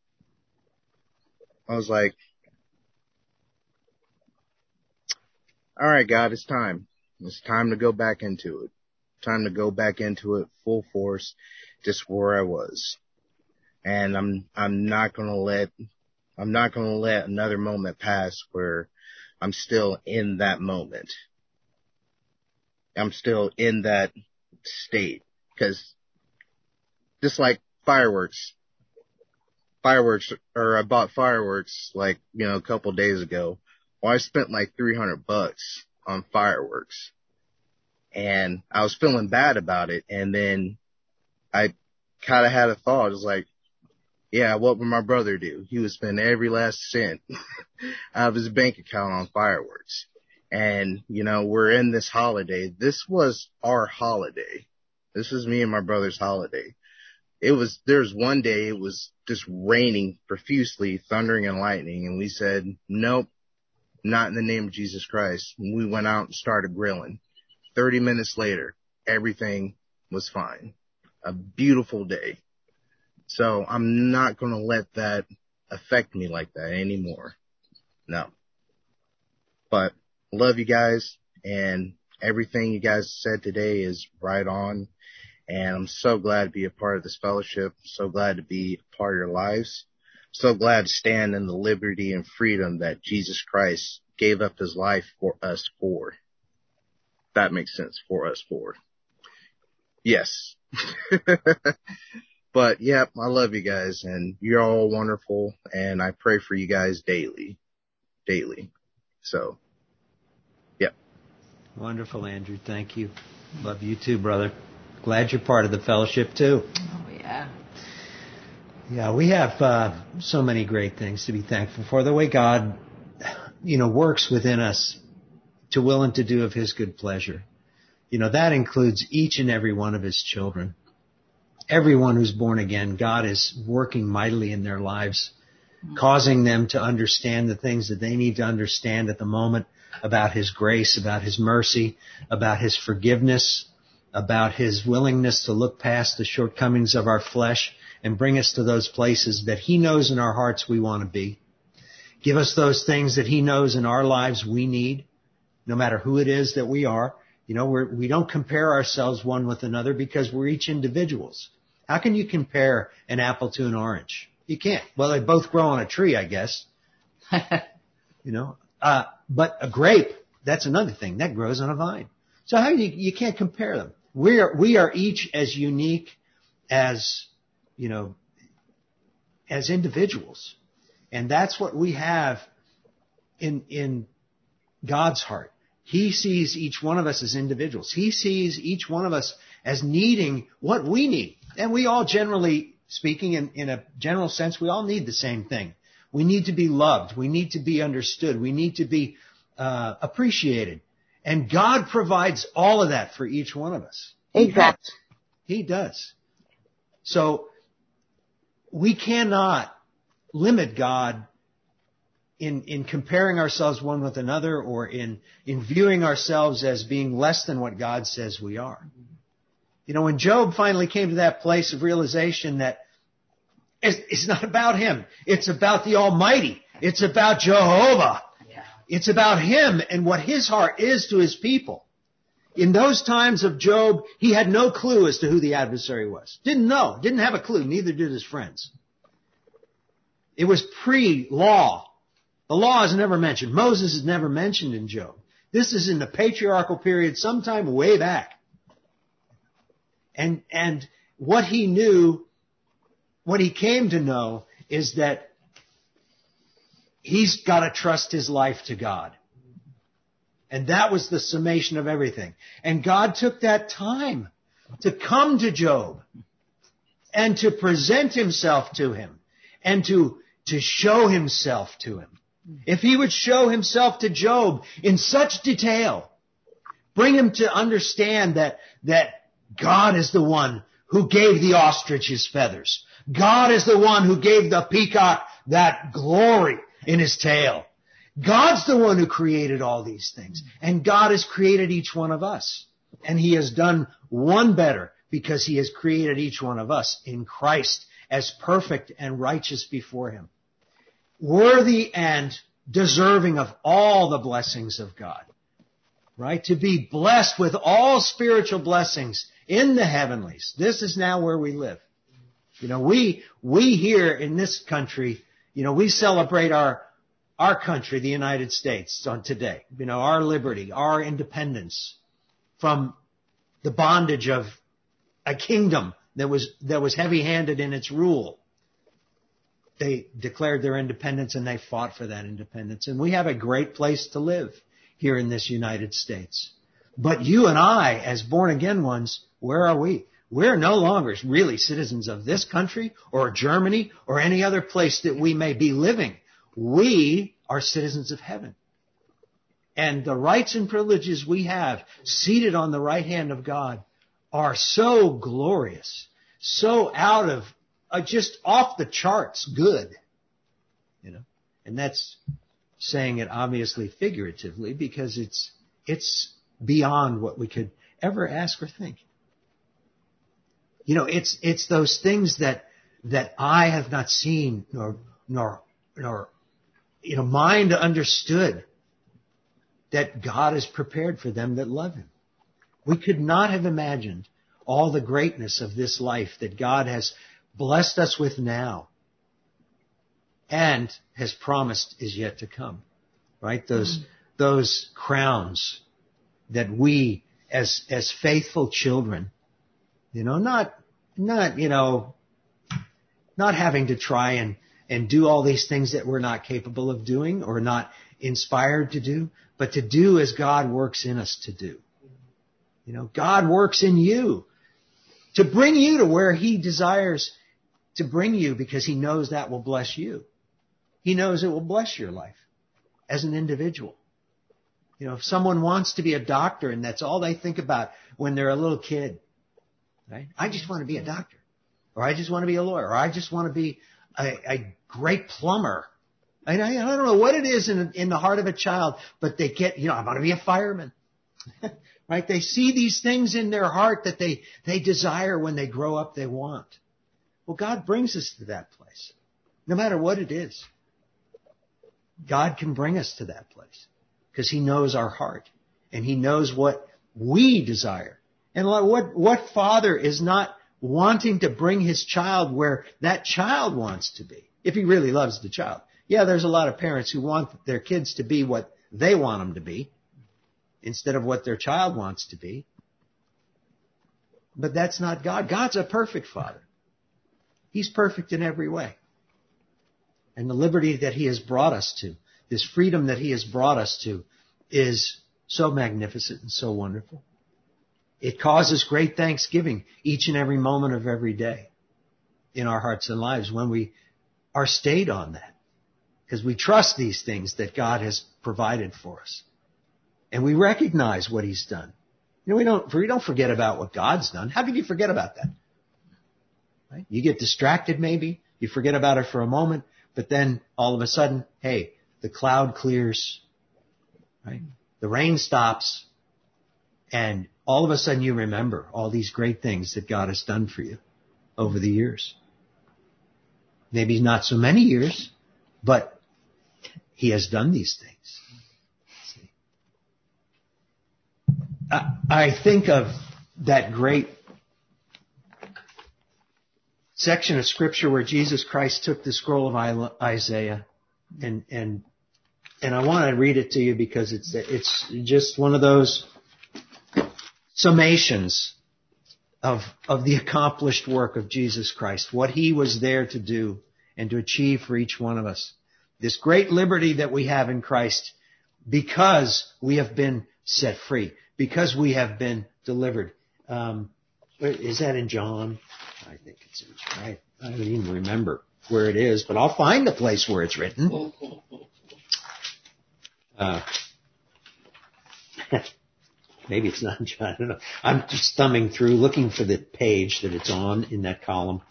I was like, all right, God, it's time. It's time to go back into it. Time to go back into it full force, just where I was. And I'm, I'm not going to let, I'm not going to let another moment pass where I'm still in that moment. I'm still in that state. Cause just like fireworks, fireworks, or I bought fireworks like, you know, a couple days ago. Well, I spent like three hundred bucks on fireworks, and I was feeling bad about it. And then I kind of had a thought. It was like, yeah, what would my brother do? He would spend every last cent out of his bank account on fireworks. And, you know, we're in this holiday. This was our holiday. This was me and my brother's holiday. it was, there's one day it was just raining profusely, thundering and lightning. And we said, nope, not in the name of Jesus Christ. And we went out and started grilling. thirty minutes later, everything was fine. A beautiful day. So I'm not going to let that affect me like that anymore. No. But love you guys, and everything you guys said today is right on. And I'm so glad to be a part of this fellowship. So glad to be a part of your lives. So glad to stand in the liberty and freedom that Jesus Christ gave up his life for us for. That makes sense. For us for. Yes. But yeah, I love you guys, and you're all wonderful, and I pray for you guys daily. Daily. So, yep. Wonderful, Andrew. Thank you. Love you too, brother. Glad you're part of the fellowship too. Oh, yeah. Yeah, we have uh, so many great things to be thankful for. The way God, you know, works within us to will and to do of his good pleasure. You know, that includes each and every one of his children. Everyone who's born again, God is working mightily in their lives, causing them to understand the things that they need to understand at the moment about his grace, about his mercy, about his forgiveness, about his willingness to look past the shortcomings of our flesh and bring us to those places that he knows in our hearts we want to be. Give us those things that he knows in our lives we need, no matter who it is that we are. You know, we're, we don't compare ourselves one with another because we're each individuals. How can you compare an apple to an orange? You can't. Well, they both grow on a tree, I guess. You know, uh, but a grape, that's another thing. That grows on a vine. So how you, you can't compare them. We are, we are each as unique as, you know, as individuals. And that's what we have in, in God's heart. He sees each one of us as individuals. He sees each one of us as needing what we need. And we all, generally speaking, in, in a general sense, we all need the same thing. We need to be loved. We need to be understood. We need to be uh, appreciated. And God provides all of that for each one of us. Exactly. He does. So we cannot limit God in, in comparing ourselves one with another, or in, in viewing ourselves as being less than what God says we are. You know, when Job finally came to that place of realization that it's, it's not about him, it's about the Almighty, it's about Jehovah, it's about him and what his heart is to his people. In those times of Job, he had no clue as to who the adversary was. Didn't know, didn't have a clue, neither did his friends. It was pre-law. The law is never mentioned. Moses is never mentioned in Job. This is in the patriarchal period, sometime way back. And, and what he knew, what he came to know, is that he's got to trust his life to God. And that was the summation of everything. And God took that time to come to Job and to present himself to him and to, to show himself to him. If he would show himself to Job in such detail, bring him to understand that, that God is the one who gave the ostrich his feathers. God is the one who gave the peacock that glory in his tail. God's the one who created all these things. And God has created each one of us. And he has done one better, because he has created each one of us in Christ as perfect and righteous before him, worthy and deserving of all the blessings of God, right? To be blessed with all spiritual blessings in the heavenlies. This is now where we live. You know, we, we here in this country, you know, we celebrate our, our country, the United States, on today. You know, our liberty, our independence from the bondage of a kingdom that was, that was heavy-handed in its rule. They declared their independence and they fought for that independence. And we have a great place to live here in this United States. But you and I, as born-again ones, where are we? We're no longer really citizens of this country or Germany or any other place that we may be living. We are citizens of heaven. And the rights and privileges we have seated on the right hand of God are so glorious, so out of, uh, just off the charts good, you know, and that's saying it obviously figuratively because it's, it's beyond what we could ever ask or think. You know, it's, it's those things that, that eye have not seen nor, nor, nor, you know, mind understood that God has prepared for them that love him. We could not have imagined all the greatness of this life that God has blessed us with now and has promised is yet to come, right? Those, mm-hmm. those crowns that we as, as faithful children, you know, not, not, you know, not having to try and, and do all these things that we're not capable of doing or not inspired to do, but to do as God works in us to do. You know, God works in you to bring you to where he desires to bring you because he knows that will bless you. He knows it will bless your life as an individual. You know, if someone wants to be a doctor and that's all they think about when they're a little kid, right? I just want to be a doctor, or I just want to be a lawyer, or I just want to be a, a great plumber. I, I don't know what it is in, in the heart of a child, but they get, you know, I want to be a fireman. Right? They see these things in their heart that they, they desire when they grow up, they want. Well, God brings us to that place. No matter what it is. God can bring us to that place because he knows our heart and he knows what we desire. And what, what father is not wanting to bring his child where that child wants to be, if he really loves the child? Yeah, there's a lot of parents who want their kids to be what they want them to be instead of what their child wants to be. But that's not God. God's a perfect father. He's perfect in every way. And the liberty that he has brought us to, this freedom that he has brought us to, is so magnificent and so wonderful. It causes great thanksgiving each and every moment of every day in our hearts and lives when we are stayed on that. Because we trust these things that God has provided for us. And we recognize what he's done. You know, we don't, we don't forget about what God's done. How could you forget about that? Right? You get distracted maybe. You forget about it for a moment. But then all of a sudden, hey, the cloud clears. Right? The rain stops. And all of a sudden you remember all these great things that God has done for you over the years. Maybe not so many years, but he has done these things. I think of that great section of Scripture where Jesus Christ took the scroll of Isaiah, and and and I want to read it to you because it's it's just one of those summations of of the accomplished work of Jesus Christ, what he was there to do and to achieve for each one of us. This great liberty that we have in Christ because we have been set free. Because we have been delivered. Um, is that in John? I think it's in John. I, I don't even remember where it is, but I'll find the place where it's written. Uh, maybe it's not in John. I don't know. I'm just thumbing through, looking for the page that it's on in that column.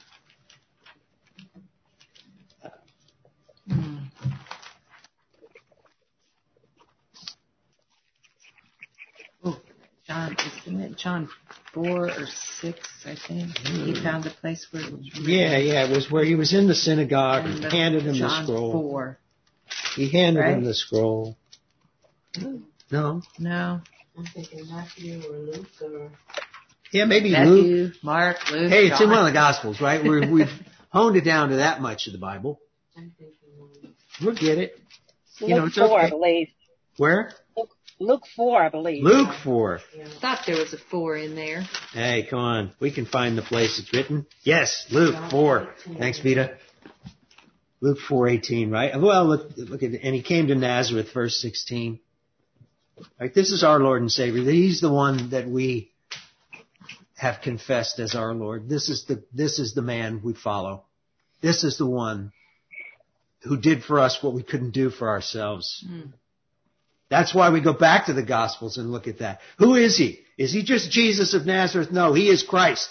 John, isn't it John four or six, I think? Mm. He found a place where it was written. Yeah, yeah, it was where he was in the synagogue and, and handed him John the scroll. four. He handed right? him the scroll. No. No. I'm thinking Matthew or Luke or... Yeah, maybe Matthew, Luke. Mark, Luke, Hey, it's John. in one of the Gospels, right? We're, we've honed it down to that much of the Bible. I'm thinking um, We'll get it. Luke You know, it's four, okay. I believe. Where? Luke, Luke four, I believe. Luke four. yeah. I thought there was a four in there. Hey, come on. We can find the place it's written. Yes, Luke four. Thanks, Vita. Luke four eighteen, right? Well, look, look at it. And he came to Nazareth, verse sixteen. Right, this is our Lord and Savior. He's the one that we have confessed as our Lord. This is the this is the man we follow. This is the one who did for us what we couldn't do for ourselves. Mm. That's why we go back to the Gospels and look at that. Who is he? Is he just Jesus of Nazareth? No, he is Christ.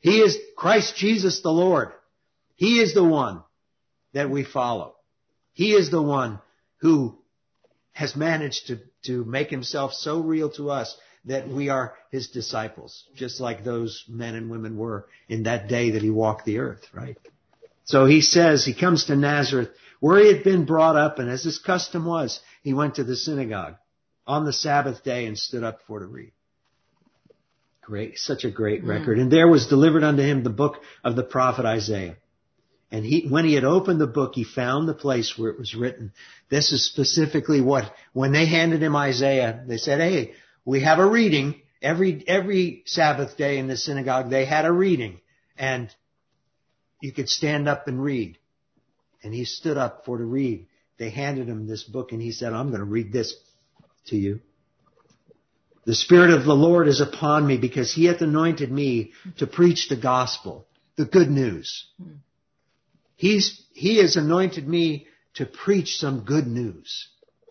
He is Christ Jesus the Lord. He is the one that we follow. He is the one who has managed to, to make himself so real to us that we are his disciples, just like those men and women were in that day that he walked the earth, right? So he says, he comes to Nazareth, where he had been brought up, and as his custom was, he went to the synagogue on the Sabbath day and stood up for to read. Great, such a great mm. record. And there was delivered unto him the book of the prophet Isaiah. And he, when he had opened the book, he found the place where it was written. This is specifically what, when they handed him Isaiah, they said, hey, we have a reading. Every, every Sabbath day in the synagogue, they had a reading. And you could stand up and read. And he stood up for to read. They handed him this book and he said, I'm going to read this to you. The Spirit of the Lord is upon me because he hath anointed me to preach the gospel, the good news. He's, he has anointed me to preach some good news.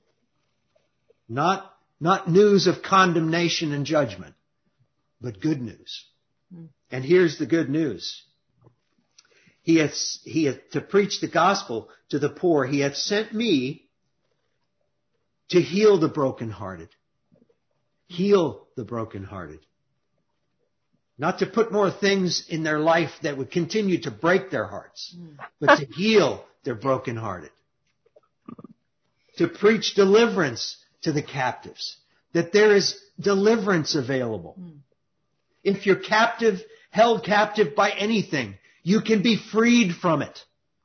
Not, not news of condemnation and judgment, but good news. And here's the good news. He hath, he hath to preach the gospel to the poor. He hath sent me to heal the brokenhearted. Heal the brokenhearted. Not to put more things in their life that would continue to break their hearts, but to heal their brokenhearted. To preach deliverance to the captives. That there is deliverance available. If you're captive, held captive by anything, you can be freed from it.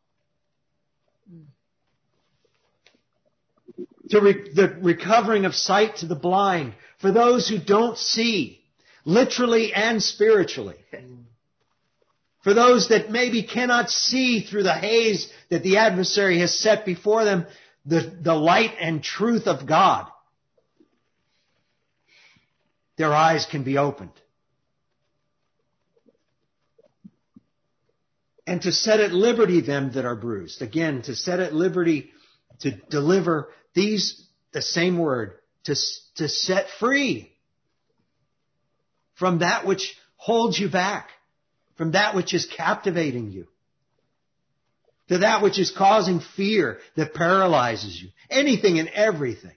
To re- the recovering of sight to the blind. For those who don't see, literally and spiritually. For those that maybe cannot see through the haze that the adversary has set before them, the, the light and truth of God. Their eyes can be opened. And to set at liberty them that are bruised. Again, to set at liberty, to deliver these, the same word, to, to set free from that which holds you back, from that which is captivating you, to that which is causing fear that paralyzes you, anything and everything.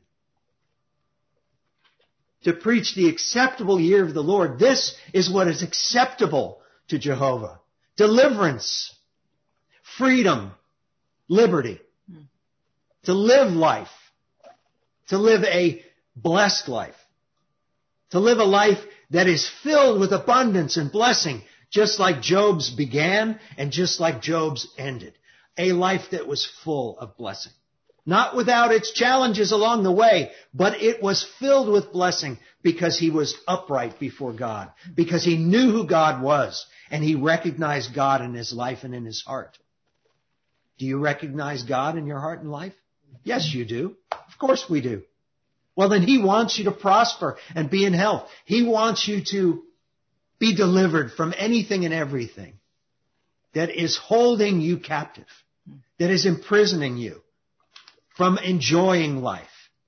To preach the acceptable year of the Lord. This is what is acceptable to Jehovah. Deliverance, freedom, liberty, to live life, to live a blessed life, to live a life that is filled with abundance and blessing, just like Job's began and just like Job's ended. A life that was full of blessing. Not without its challenges along the way, but it was filled with blessing because he was upright before God, because he knew who God was, and he recognized God in his life and in his heart. Do you recognize God in your heart and life? Yes, you do. Of course we do. Well, then he wants you to prosper and be in health. He wants you to be delivered from anything and everything that is holding you captive, that is imprisoning you from enjoying life.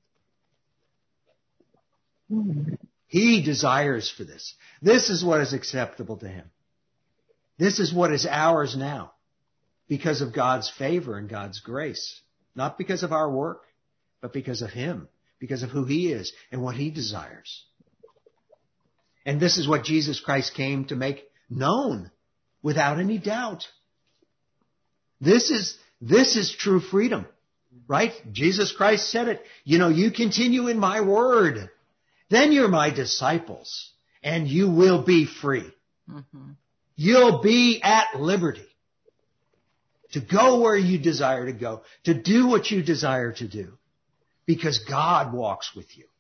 He desires for this. This is what is acceptable to him. This is what is ours now because of God's favor and God's grace. Not because of our work, but because of him, because of who he is and what he desires. And this is what Jesus Christ came to make known without any doubt. This is, this is true freedom. Right? Jesus Christ said it. You know, you continue in my word. Then you're my disciples. And you will be free. Mm-hmm. You'll be at liberty. To go where you desire to go. To do what you desire to do. Because God walks with you.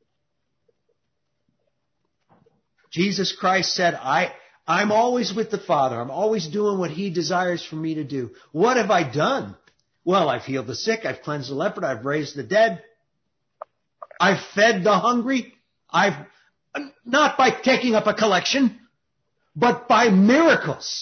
Jesus Christ said, I, I'm always with the Father. I'm always doing what he desires for me to do. What have I done? Well, I've healed the sick, I've cleansed the leper, I've raised the dead, I've fed the hungry, I've, not by taking up a collection, but by miracles.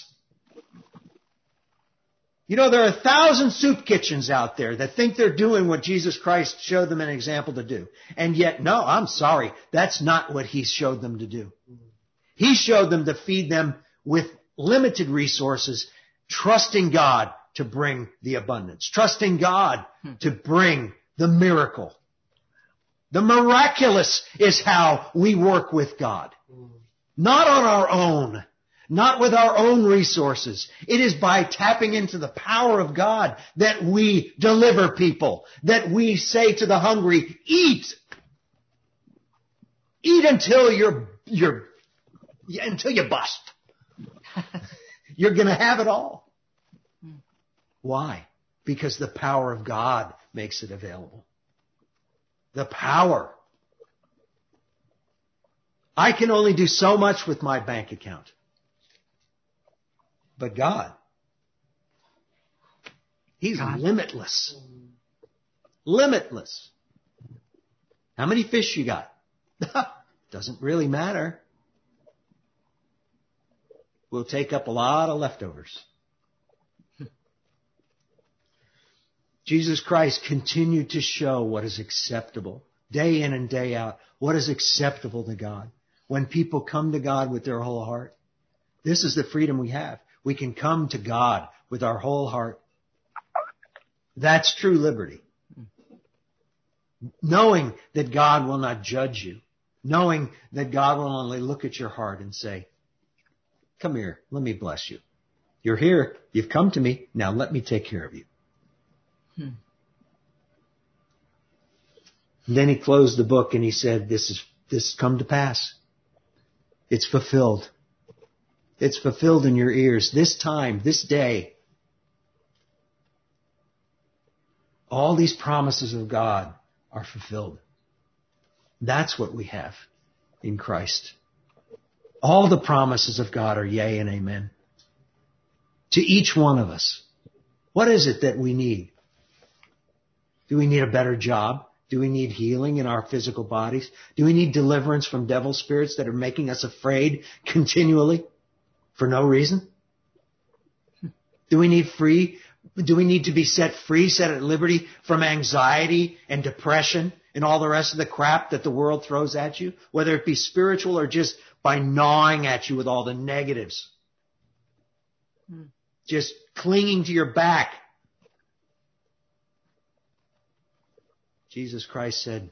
You know, there are a thousand soup kitchens out there that think they're doing what Jesus Christ showed them an example to do. And yet, no, I'm sorry, that's not what he showed them to do. He showed them to feed them with limited resources, trusting God to bring the abundance, trusting God to bring the miracle. The miraculous is how we work with God. Not on our own, not with our own resources. It is by tapping into the power of God that we deliver people, that we say to the hungry, eat. Eat until you're, you're, until you bust. You're going to have it all. Why? Because the power of God makes it available. The power. I can only do so much with my bank account. But God, He's God. limitless. Limitless. How many fish you got? Doesn't really matter. We'll take up a lot of leftovers. Jesus Christ continued to show what is acceptable, day in and day out, what is acceptable to God. When people come to God with their whole heart, this is the freedom we have. We can come to God with our whole heart. That's true liberty. Knowing that God will not judge you. Knowing that God will only look at your heart and say, come here, let me bless you. You're here, you've come to me, now let me take care of you. Hmm. Then he closed the book and he said, this is, this has come to pass. It's fulfilled. It's fulfilled in your ears. This time, this day, all these promises of God are fulfilled. That's what we have in Christ. All the promises of God are yea and amen. To each one of us. What is it that we need? Do we need a better job? Do we need healing in our physical bodies? Do we need deliverance from devil spirits that are making us afraid continually for no reason? Do we need free? Do we need to be set free, set at liberty from anxiety and depression and all the rest of the crap that the world throws at you? Whether it be spiritual or just by gnawing at you with all the negatives. Hmm. Just clinging to your back. Jesus Christ said,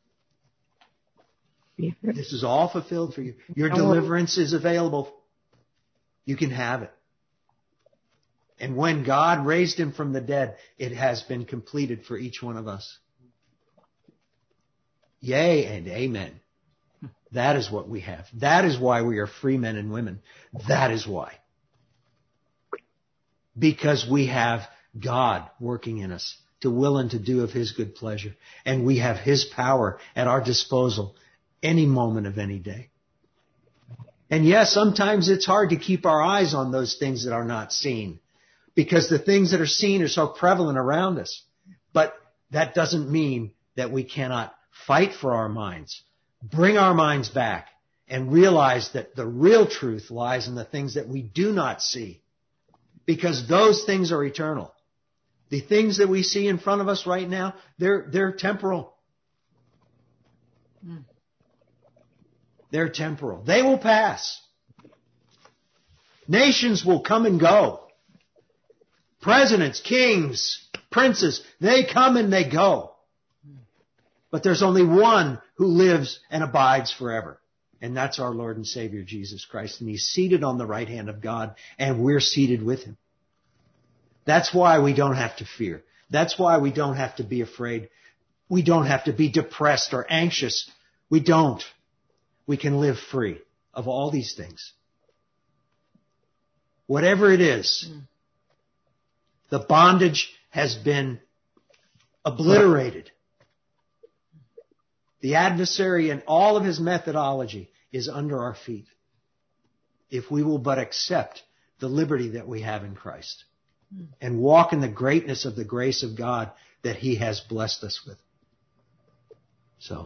this is all fulfilled for you. Your deliverance is available. You can have it. And when God raised him from the dead, it has been completed for each one of us. Yea and amen. That is what we have. That is why we are free men and women. That is why. Because we have God working in us to will and to do of His good pleasure. And we have His power at our disposal any moment of any day. And yes, sometimes it's hard to keep our eyes on those things that are not seen, because the things that are seen are so prevalent around us. But that doesn't mean that we cannot fight for our minds, bring our minds back, and realize that the real truth lies in the things that we do not see, because those things are eternal. The things that we see in front of us right now, they're, they're temporal. Mm. They're temporal. They will pass. Nations will come and go. Presidents, kings, princes, they come and they go. But there's only one who lives and abides forever. And that's our Lord and Savior, Jesus Christ. And He's seated on the right hand of God, and we're seated with Him. That's why we don't have to fear. That's why we don't have to be afraid. We don't have to be depressed or anxious. We don't. We can live free of all these things. Whatever it is, mm. the bondage has been obliterated. The adversary and all of his methodology is under our feet, if we will but accept the liberty that we have in Christ and walk in the greatness of the grace of God that He has blessed us with. So,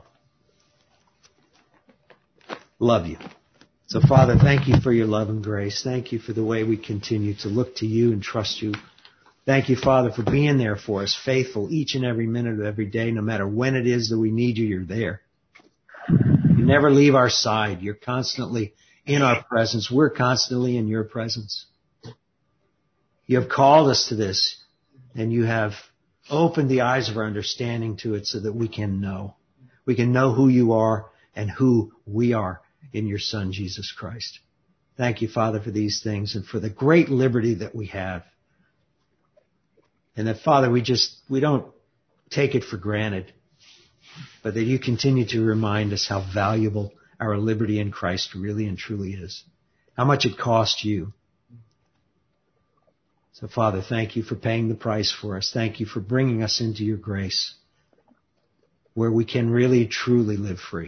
love you. So, Father, thank you for your love and grace. Thank you for the way we continue to look to you and trust you. Thank you, Father, for being there for us, faithful each and every minute of every day. No matter when it is that we need you, you're there. You never leave our side. You're constantly in our presence. We're constantly in your presence. You have called us to this, and you have opened the eyes of our understanding to it so that we can know. We can know who you are and who we are in your Son, Jesus Christ. Thank you, Father, for these things and for the great liberty that we have. And that, Father, we just, we don't take it for granted, but that you continue to remind us how valuable our liberty in Christ really and truly is. How much it cost you. So, Father, thank you for paying the price for us. Thank you for bringing us into your grace where we can really, truly live free.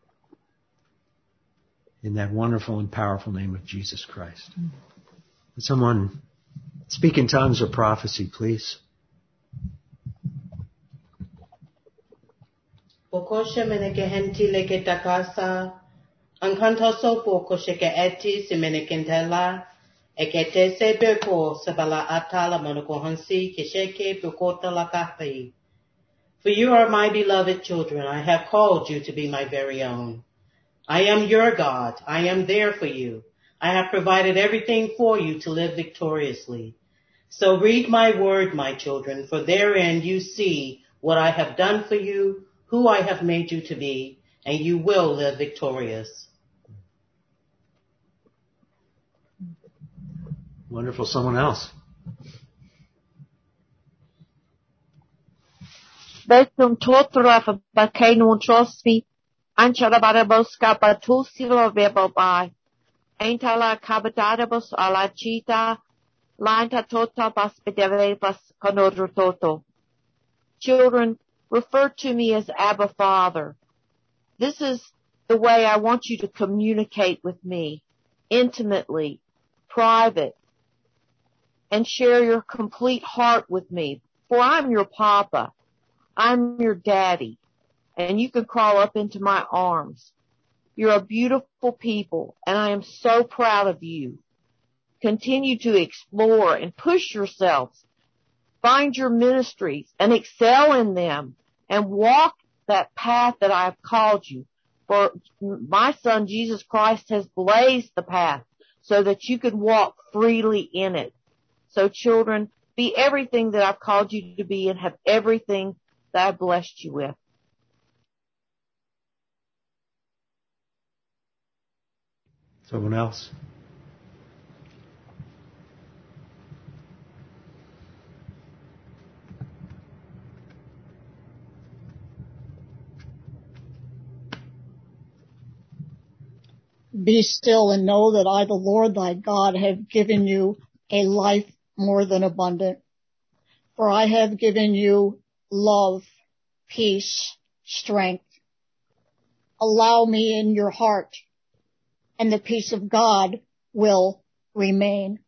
In that wonderful and powerful name of Jesus Christ. Would someone speak in tongues or prophecy, please? Pokosha meneke henti leke takasa, ankantoso pokosha ke eti simenekentela, ekete se beko sabala atala monokohansi kesheke pokota lakahi. For you are my beloved children. I have called you to be my very own. I am your God. I am there for you. I have provided everything for you to live victoriously. So read my word, my children, for therein you see what I have done for you, who I have made you to be, and you will live victorious. Wonderful. Someone else. Besum totra bakenu trospi. Ancharabarabos kapatusilo vebobai. Entala kabadarabos alachita. Lanta tota baspedevebas konodrototo. Children, refer to me as Abba Father. This is the way I want you to communicate with me. Intimately, private, and share your complete heart with me. For I'm your papa. I'm your daddy. And you can crawl up into my arms. You're a beautiful people, and I am so proud of you. Continue to explore and push yourselves. Find your ministries and excel in them, and walk that path that I have called you. For my Son, Jesus Christ, has blazed the path so that you could walk freely in it. So, children, be everything that I've called you to be and have everything that I've blessed you with. Someone else? Be still and know that I, the Lord thy God, have given you a life more than abundant. For I have given you love, peace, strength. Allow me in your heart, and the peace of God will remain.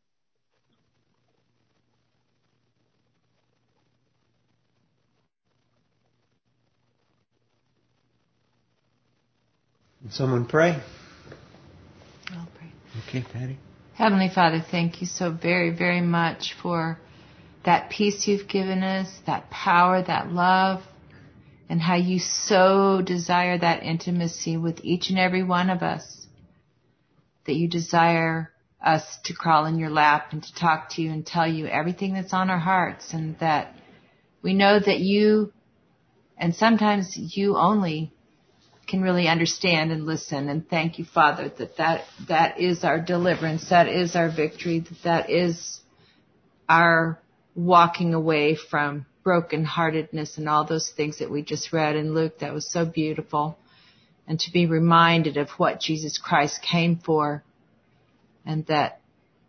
Someone pray? I'll pray. Okay, Patty. Heavenly Father, thank you so very, very much for that peace you've given us, that power, that love, and how you so desire that intimacy with each and every one of us, that you desire us to crawl in your lap and to talk to you and tell you everything that's on our hearts, and that we know that you, and sometimes you only, can really understand and listen. And thank you, Father, that that, that is our deliverance, that is our victory, that that is our walking away from brokenheartedness and all those things that we just read in Luke. That was so beautiful. And to be reminded of what Jesus Christ came for, and that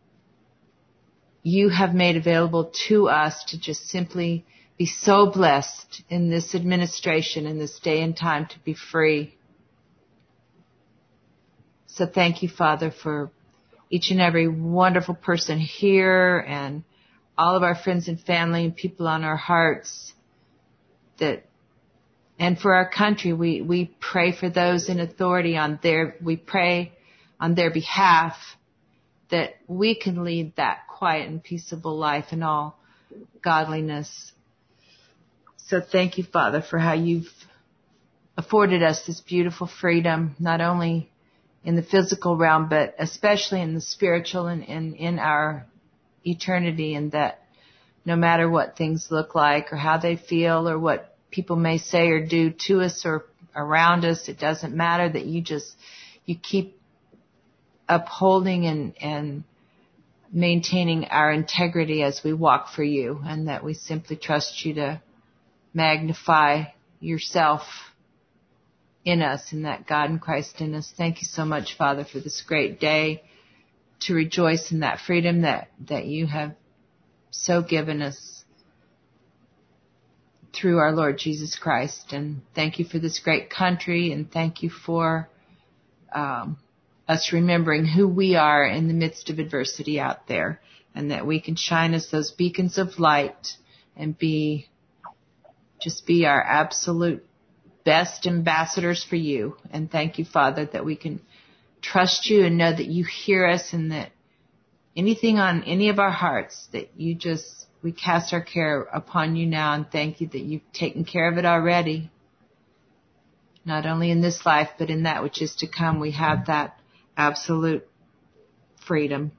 you have made available to us to just simply be so blessed in this administration, in this day and time, to be free. So thank you, Father, for each and every wonderful person here and all of our friends and family and people on our hearts. That, and for our country, we, we pray for those in authority on their, we pray on their behalf that we can lead that quiet and peaceable life in all godliness. So thank you, Father, for how you've afforded us this beautiful freedom, not only in the physical realm, but especially in the spiritual and in, in our eternity, and that no matter what things look like or how they feel or what people may say or do to us or around us, it doesn't matter, that you just, you keep upholding and, and maintaining our integrity as we walk for you, and that we simply trust you to magnify yourself in us, and that God and Christ in us. Thank you so much, Father, for this great day, to rejoice in that freedom that, that you have so given us through our Lord Jesus Christ. And thank you for this great country, and thank you for um, us remembering who we are in the midst of adversity out there, and that we can shine as those beacons of light and be just be our absolute best ambassadors for you. And thank you, Father, that we can trust you and know that you hear us, and that anything on any of our hearts, that you just, we cast our care upon you now, and thank you that you've taken care of it already. Not only in this life, but in that which is to come, we have that absolute freedom.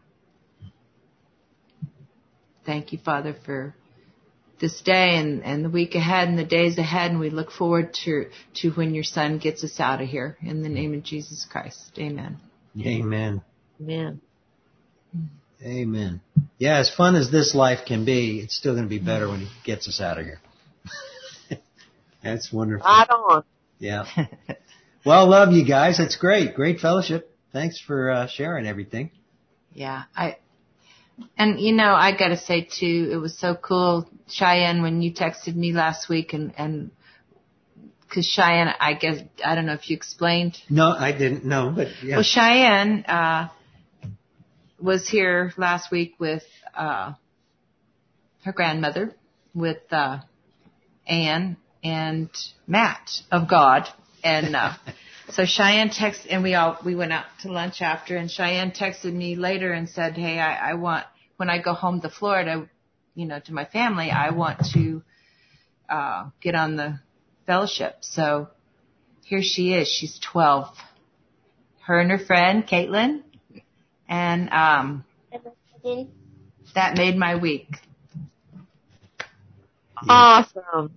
Thank you, Father, for this day and, and the week ahead and the days ahead, and we look forward to to when your Son gets us out of here. In the name of Jesus Christ, amen. Amen. Amen. Amen. Yeah, as fun as this life can be, it's still going to be better when he gets us out of here. That's wonderful. Right on. Yeah. Well, love you guys. That's great. Great fellowship. Thanks for uh, sharing everything. Yeah, I, and you know, I gotta say too, it was so cool, Cheyenne, when you texted me last week, and, and, cause Cheyenne, I guess, I don't know if you explained. No, I didn't know, but yeah. Well, Cheyenne, uh, was here last week with, uh, her grandmother, with, uh, Ann and Matt of God. And, uh, so Cheyenne texted, and we all, we went out to lunch after, and Cheyenne texted me later and said, hey, I, I want, when I go home to Florida, you know, to my family, I want to, uh, get on the fellowship. So here she is. She's twelve. Her and her friend, Caitlin. And, um, that made my week. Awesome.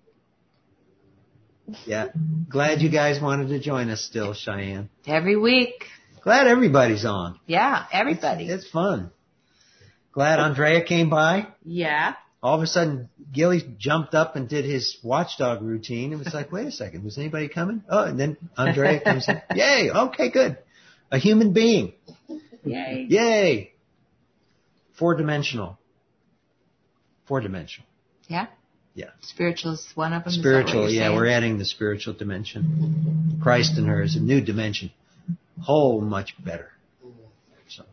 Yeah. Glad you guys wanted to join us still, Cheyenne. Every week. Glad everybody's on. Yeah, everybody. It's, it's fun. Glad Andrea came by. Yeah. All of a sudden, Gilly jumped up and did his watchdog routine. It was like, wait a second, was anybody coming? Oh, and then Andrea comes in. Yay. Okay, good. A human being. Yay. Yay. Four-dimensional. Four-dimensional. Yeah. Yeah. Spiritual is one of them. Spiritual, yeah. Saying? We're adding the spiritual dimension. Christ in her is a new dimension. Whole much better. So,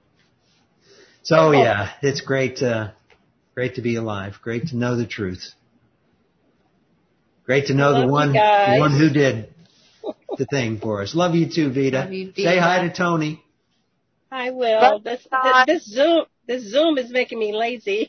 so yeah, it's great, uh, great to be alive. Great to know the truth. Great to know the one, the one who did the thing for us. Love you too, Vita. Love you, Vita. Say hi to Tony. I will. This, this, this Zoom, this Zoom is making me lazy.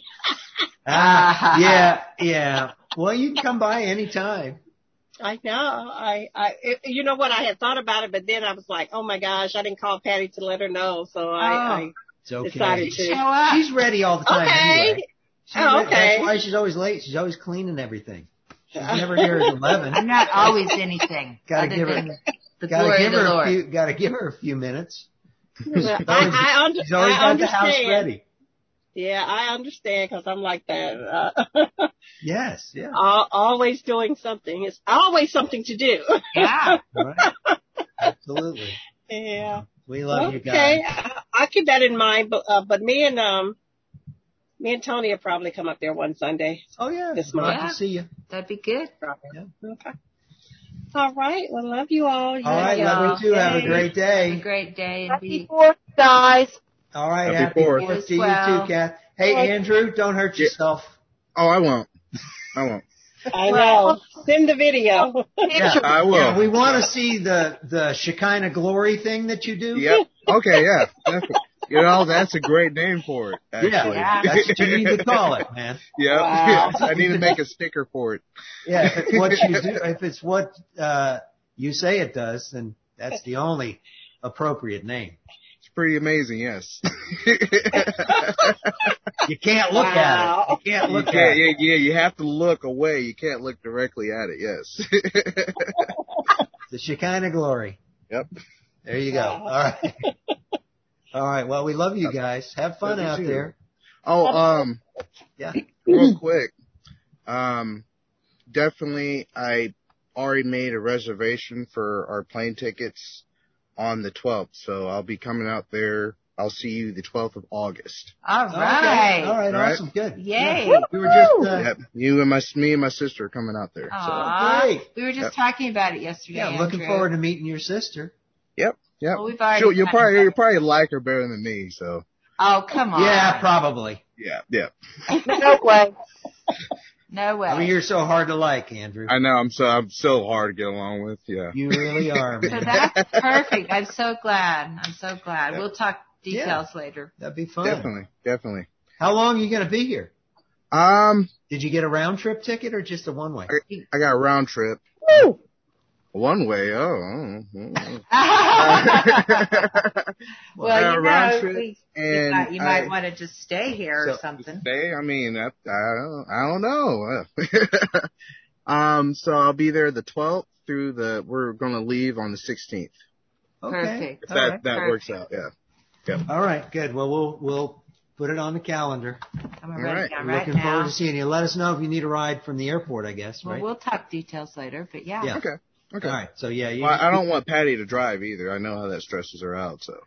Ah, yeah, yeah. Well, you can come by anytime. I know. I, I, it, you know what? I had thought about it, but then I was like, oh my gosh, I didn't call Patty to let her know. So I, oh, I it's okay. decided to. Show up. She's ready all the time okay. anyway. She's oh, ready. okay. That's why she's always late. She's always cleaning everything. She's never here at eleven. I'm not always anything. Gotta give her, the gotta glory give of the her Lord. a few, gotta give her a few minutes. Well, I, I, under, she's always I got understand. the house ready. Yeah, I understand because I'm like that. Uh, yes, yeah. Always doing something. It's always something to do. Yeah. Right. Absolutely. Yeah. We love okay. you guys. Okay, I'll keep that in mind. But uh, but me and um me and Tony will probably come up there one Sunday. Oh yeah, this love month. Yeah. to see you. That'd be good. Yeah. Okay. All right. Well, love you all. All right, y'all. love you too. Have a great day. Have a great day. And Happy be, Fourth, guys. All right, Happy happy Fourth. Fourth to well. you too, Kath. Hey, Well, Andrew, don't hurt Yeah. yourself. Oh, I won't. I won't. I know. Send the video. Yeah, I will. Yeah, we want to see the the Shekinah glory thing that you do. Yep. Okay, yeah. Definitely. You know, that's a great name for it, actually. Yeah, that's what you need to call it, man. Yep. Wow. I need to make a sticker for it. Yeah, if it's what you do, if it's what uh, you say it does, then that's the only appropriate name. It's pretty amazing, yes. You can't look Wow. at it. You can't You look can't, at it. yeah, yeah, you have to look away. You can't look directly at it, yes. The Shekinah glory. Yep. There you go. All right. All right. Well, we love you guys. Have fun Love you out too. there. Oh, um, Yeah. real quick. Um, definitely, I already made a reservation for our plane tickets on the twelfth, so I'll be coming out there. I'll see you the twelfth of August. All Okay. right. All right. Right. Awesome. Good. Yay. Yeah. We were just, uh, Yep. You and my, me and my sister are coming out there. So. Aw. great. We were just Yep. talking about it yesterday. yeah, I'm looking Andrew. forward to meeting your sister. Yep. Yep. Well, we've already She'll, you'll gotten probably, better. you'll probably like her better than me, so. Oh, come on. Yeah, probably. Yeah, yeah. No way. No way. I mean, you're so hard to like, Andrew. I know, I'm so, I'm so hard to get along with, yeah. You really are, So man. that's perfect. I'm so glad. I'm so glad. Yep. We'll talk details later. That'd be fun. Definitely, definitely. How long are you going to be here? Um, Did you get a round trip ticket or just a one way? I, I got a round trip. Woo! One way, oh. oh, oh. Well, Uh, you round know, trip, we, you and might, you might I- want to just stay here or So- something. Stay, I mean, I, I don't, I don't know. um, so I'll be there the twelfth through the, we're going to leave on the sixteenth. Okay. Perfect. If All that, right. that Perfect. works out, yeah. Yep. All right. Good. Well, we'll, we'll put it on the calendar. I'm All writing right. down We're right looking forward now. to seeing you. Let us know if you need a ride from the airport, I guess, Well, right? we'll talk details later, but yeah. Yeah. Okay. Okay. All right. So, yeah. You, Well, I don't want Patty to drive either. I know how that stresses her out, so.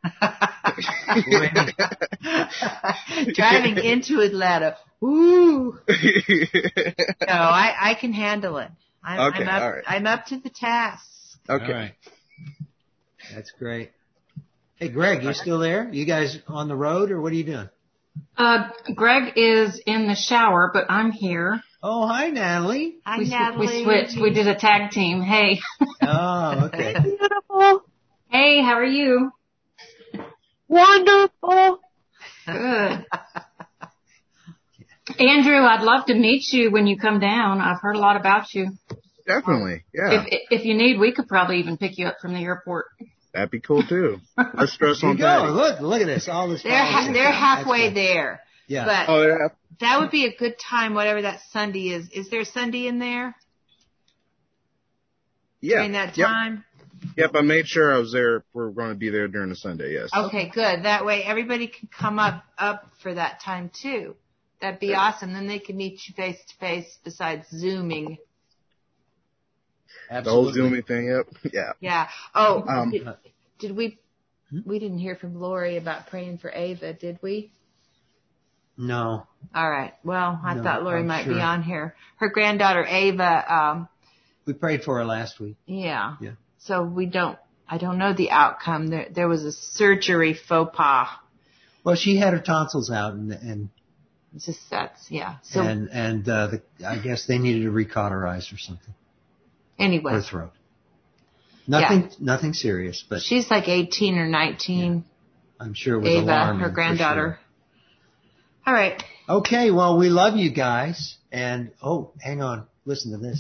Driving into Atlanta. Ooh. No, I, I can handle it. I'm, Okay, I'm up, all right. I'm up to the task. Okay. All right. That's great. Hey, Greg, you still there? You guys on the road or what are you doing? Uh, Greg is in the shower, but I'm here. Oh, hi, Natalie. Hi, we, sw- Natalie. we switched. We did a tag team. Hey. Oh, okay. Beautiful. Hey, how are you? Wonderful. Good. Andrew, I'd love to meet you when you come down. I've heard a lot about you. Definitely, yeah. If if you need, we could probably even pick you up from the airport. That'd be cool too. Let's stress Here on you go. Patty. Look, look at this. All this. They're ha- politics. they're That's halfway good. there. Yeah. But Oh, yeah. that would be a good time, whatever that Sunday is. Is there a Sunday in there Yeah. during that Yep. time? Yep, I made sure I was there. We're going to be there during the Sunday, yes. Okay, good. That way everybody can come up up for that time too. That'd be awesome. Then they can meet you face to face besides Zooming. The whole Absolutely. Zooming thing, yep. Yeah. Yeah. Oh, Um, did, did we? We didn't hear from Lori about praying for Ava, did we? No. All right. Well, I No, thought Lori I'm might be sure. on here. Her granddaughter Ava. Um, We prayed for her last week. yeah. Yeah. So we don't. I don't know the outcome. There, there was a surgery faux pas. Well, she had her tonsils out and, and, It's just that's yeah. So and, and, uh, the, I guess they needed to recauterize or something. anyway, Her throat. Nothing, nothing serious, but she's like eighteen or nineteen. I'm sure it was Ava, alarming. her for granddaughter. sure. All right. Okay, well, we love you guys. And, oh, hang on. Listen to this.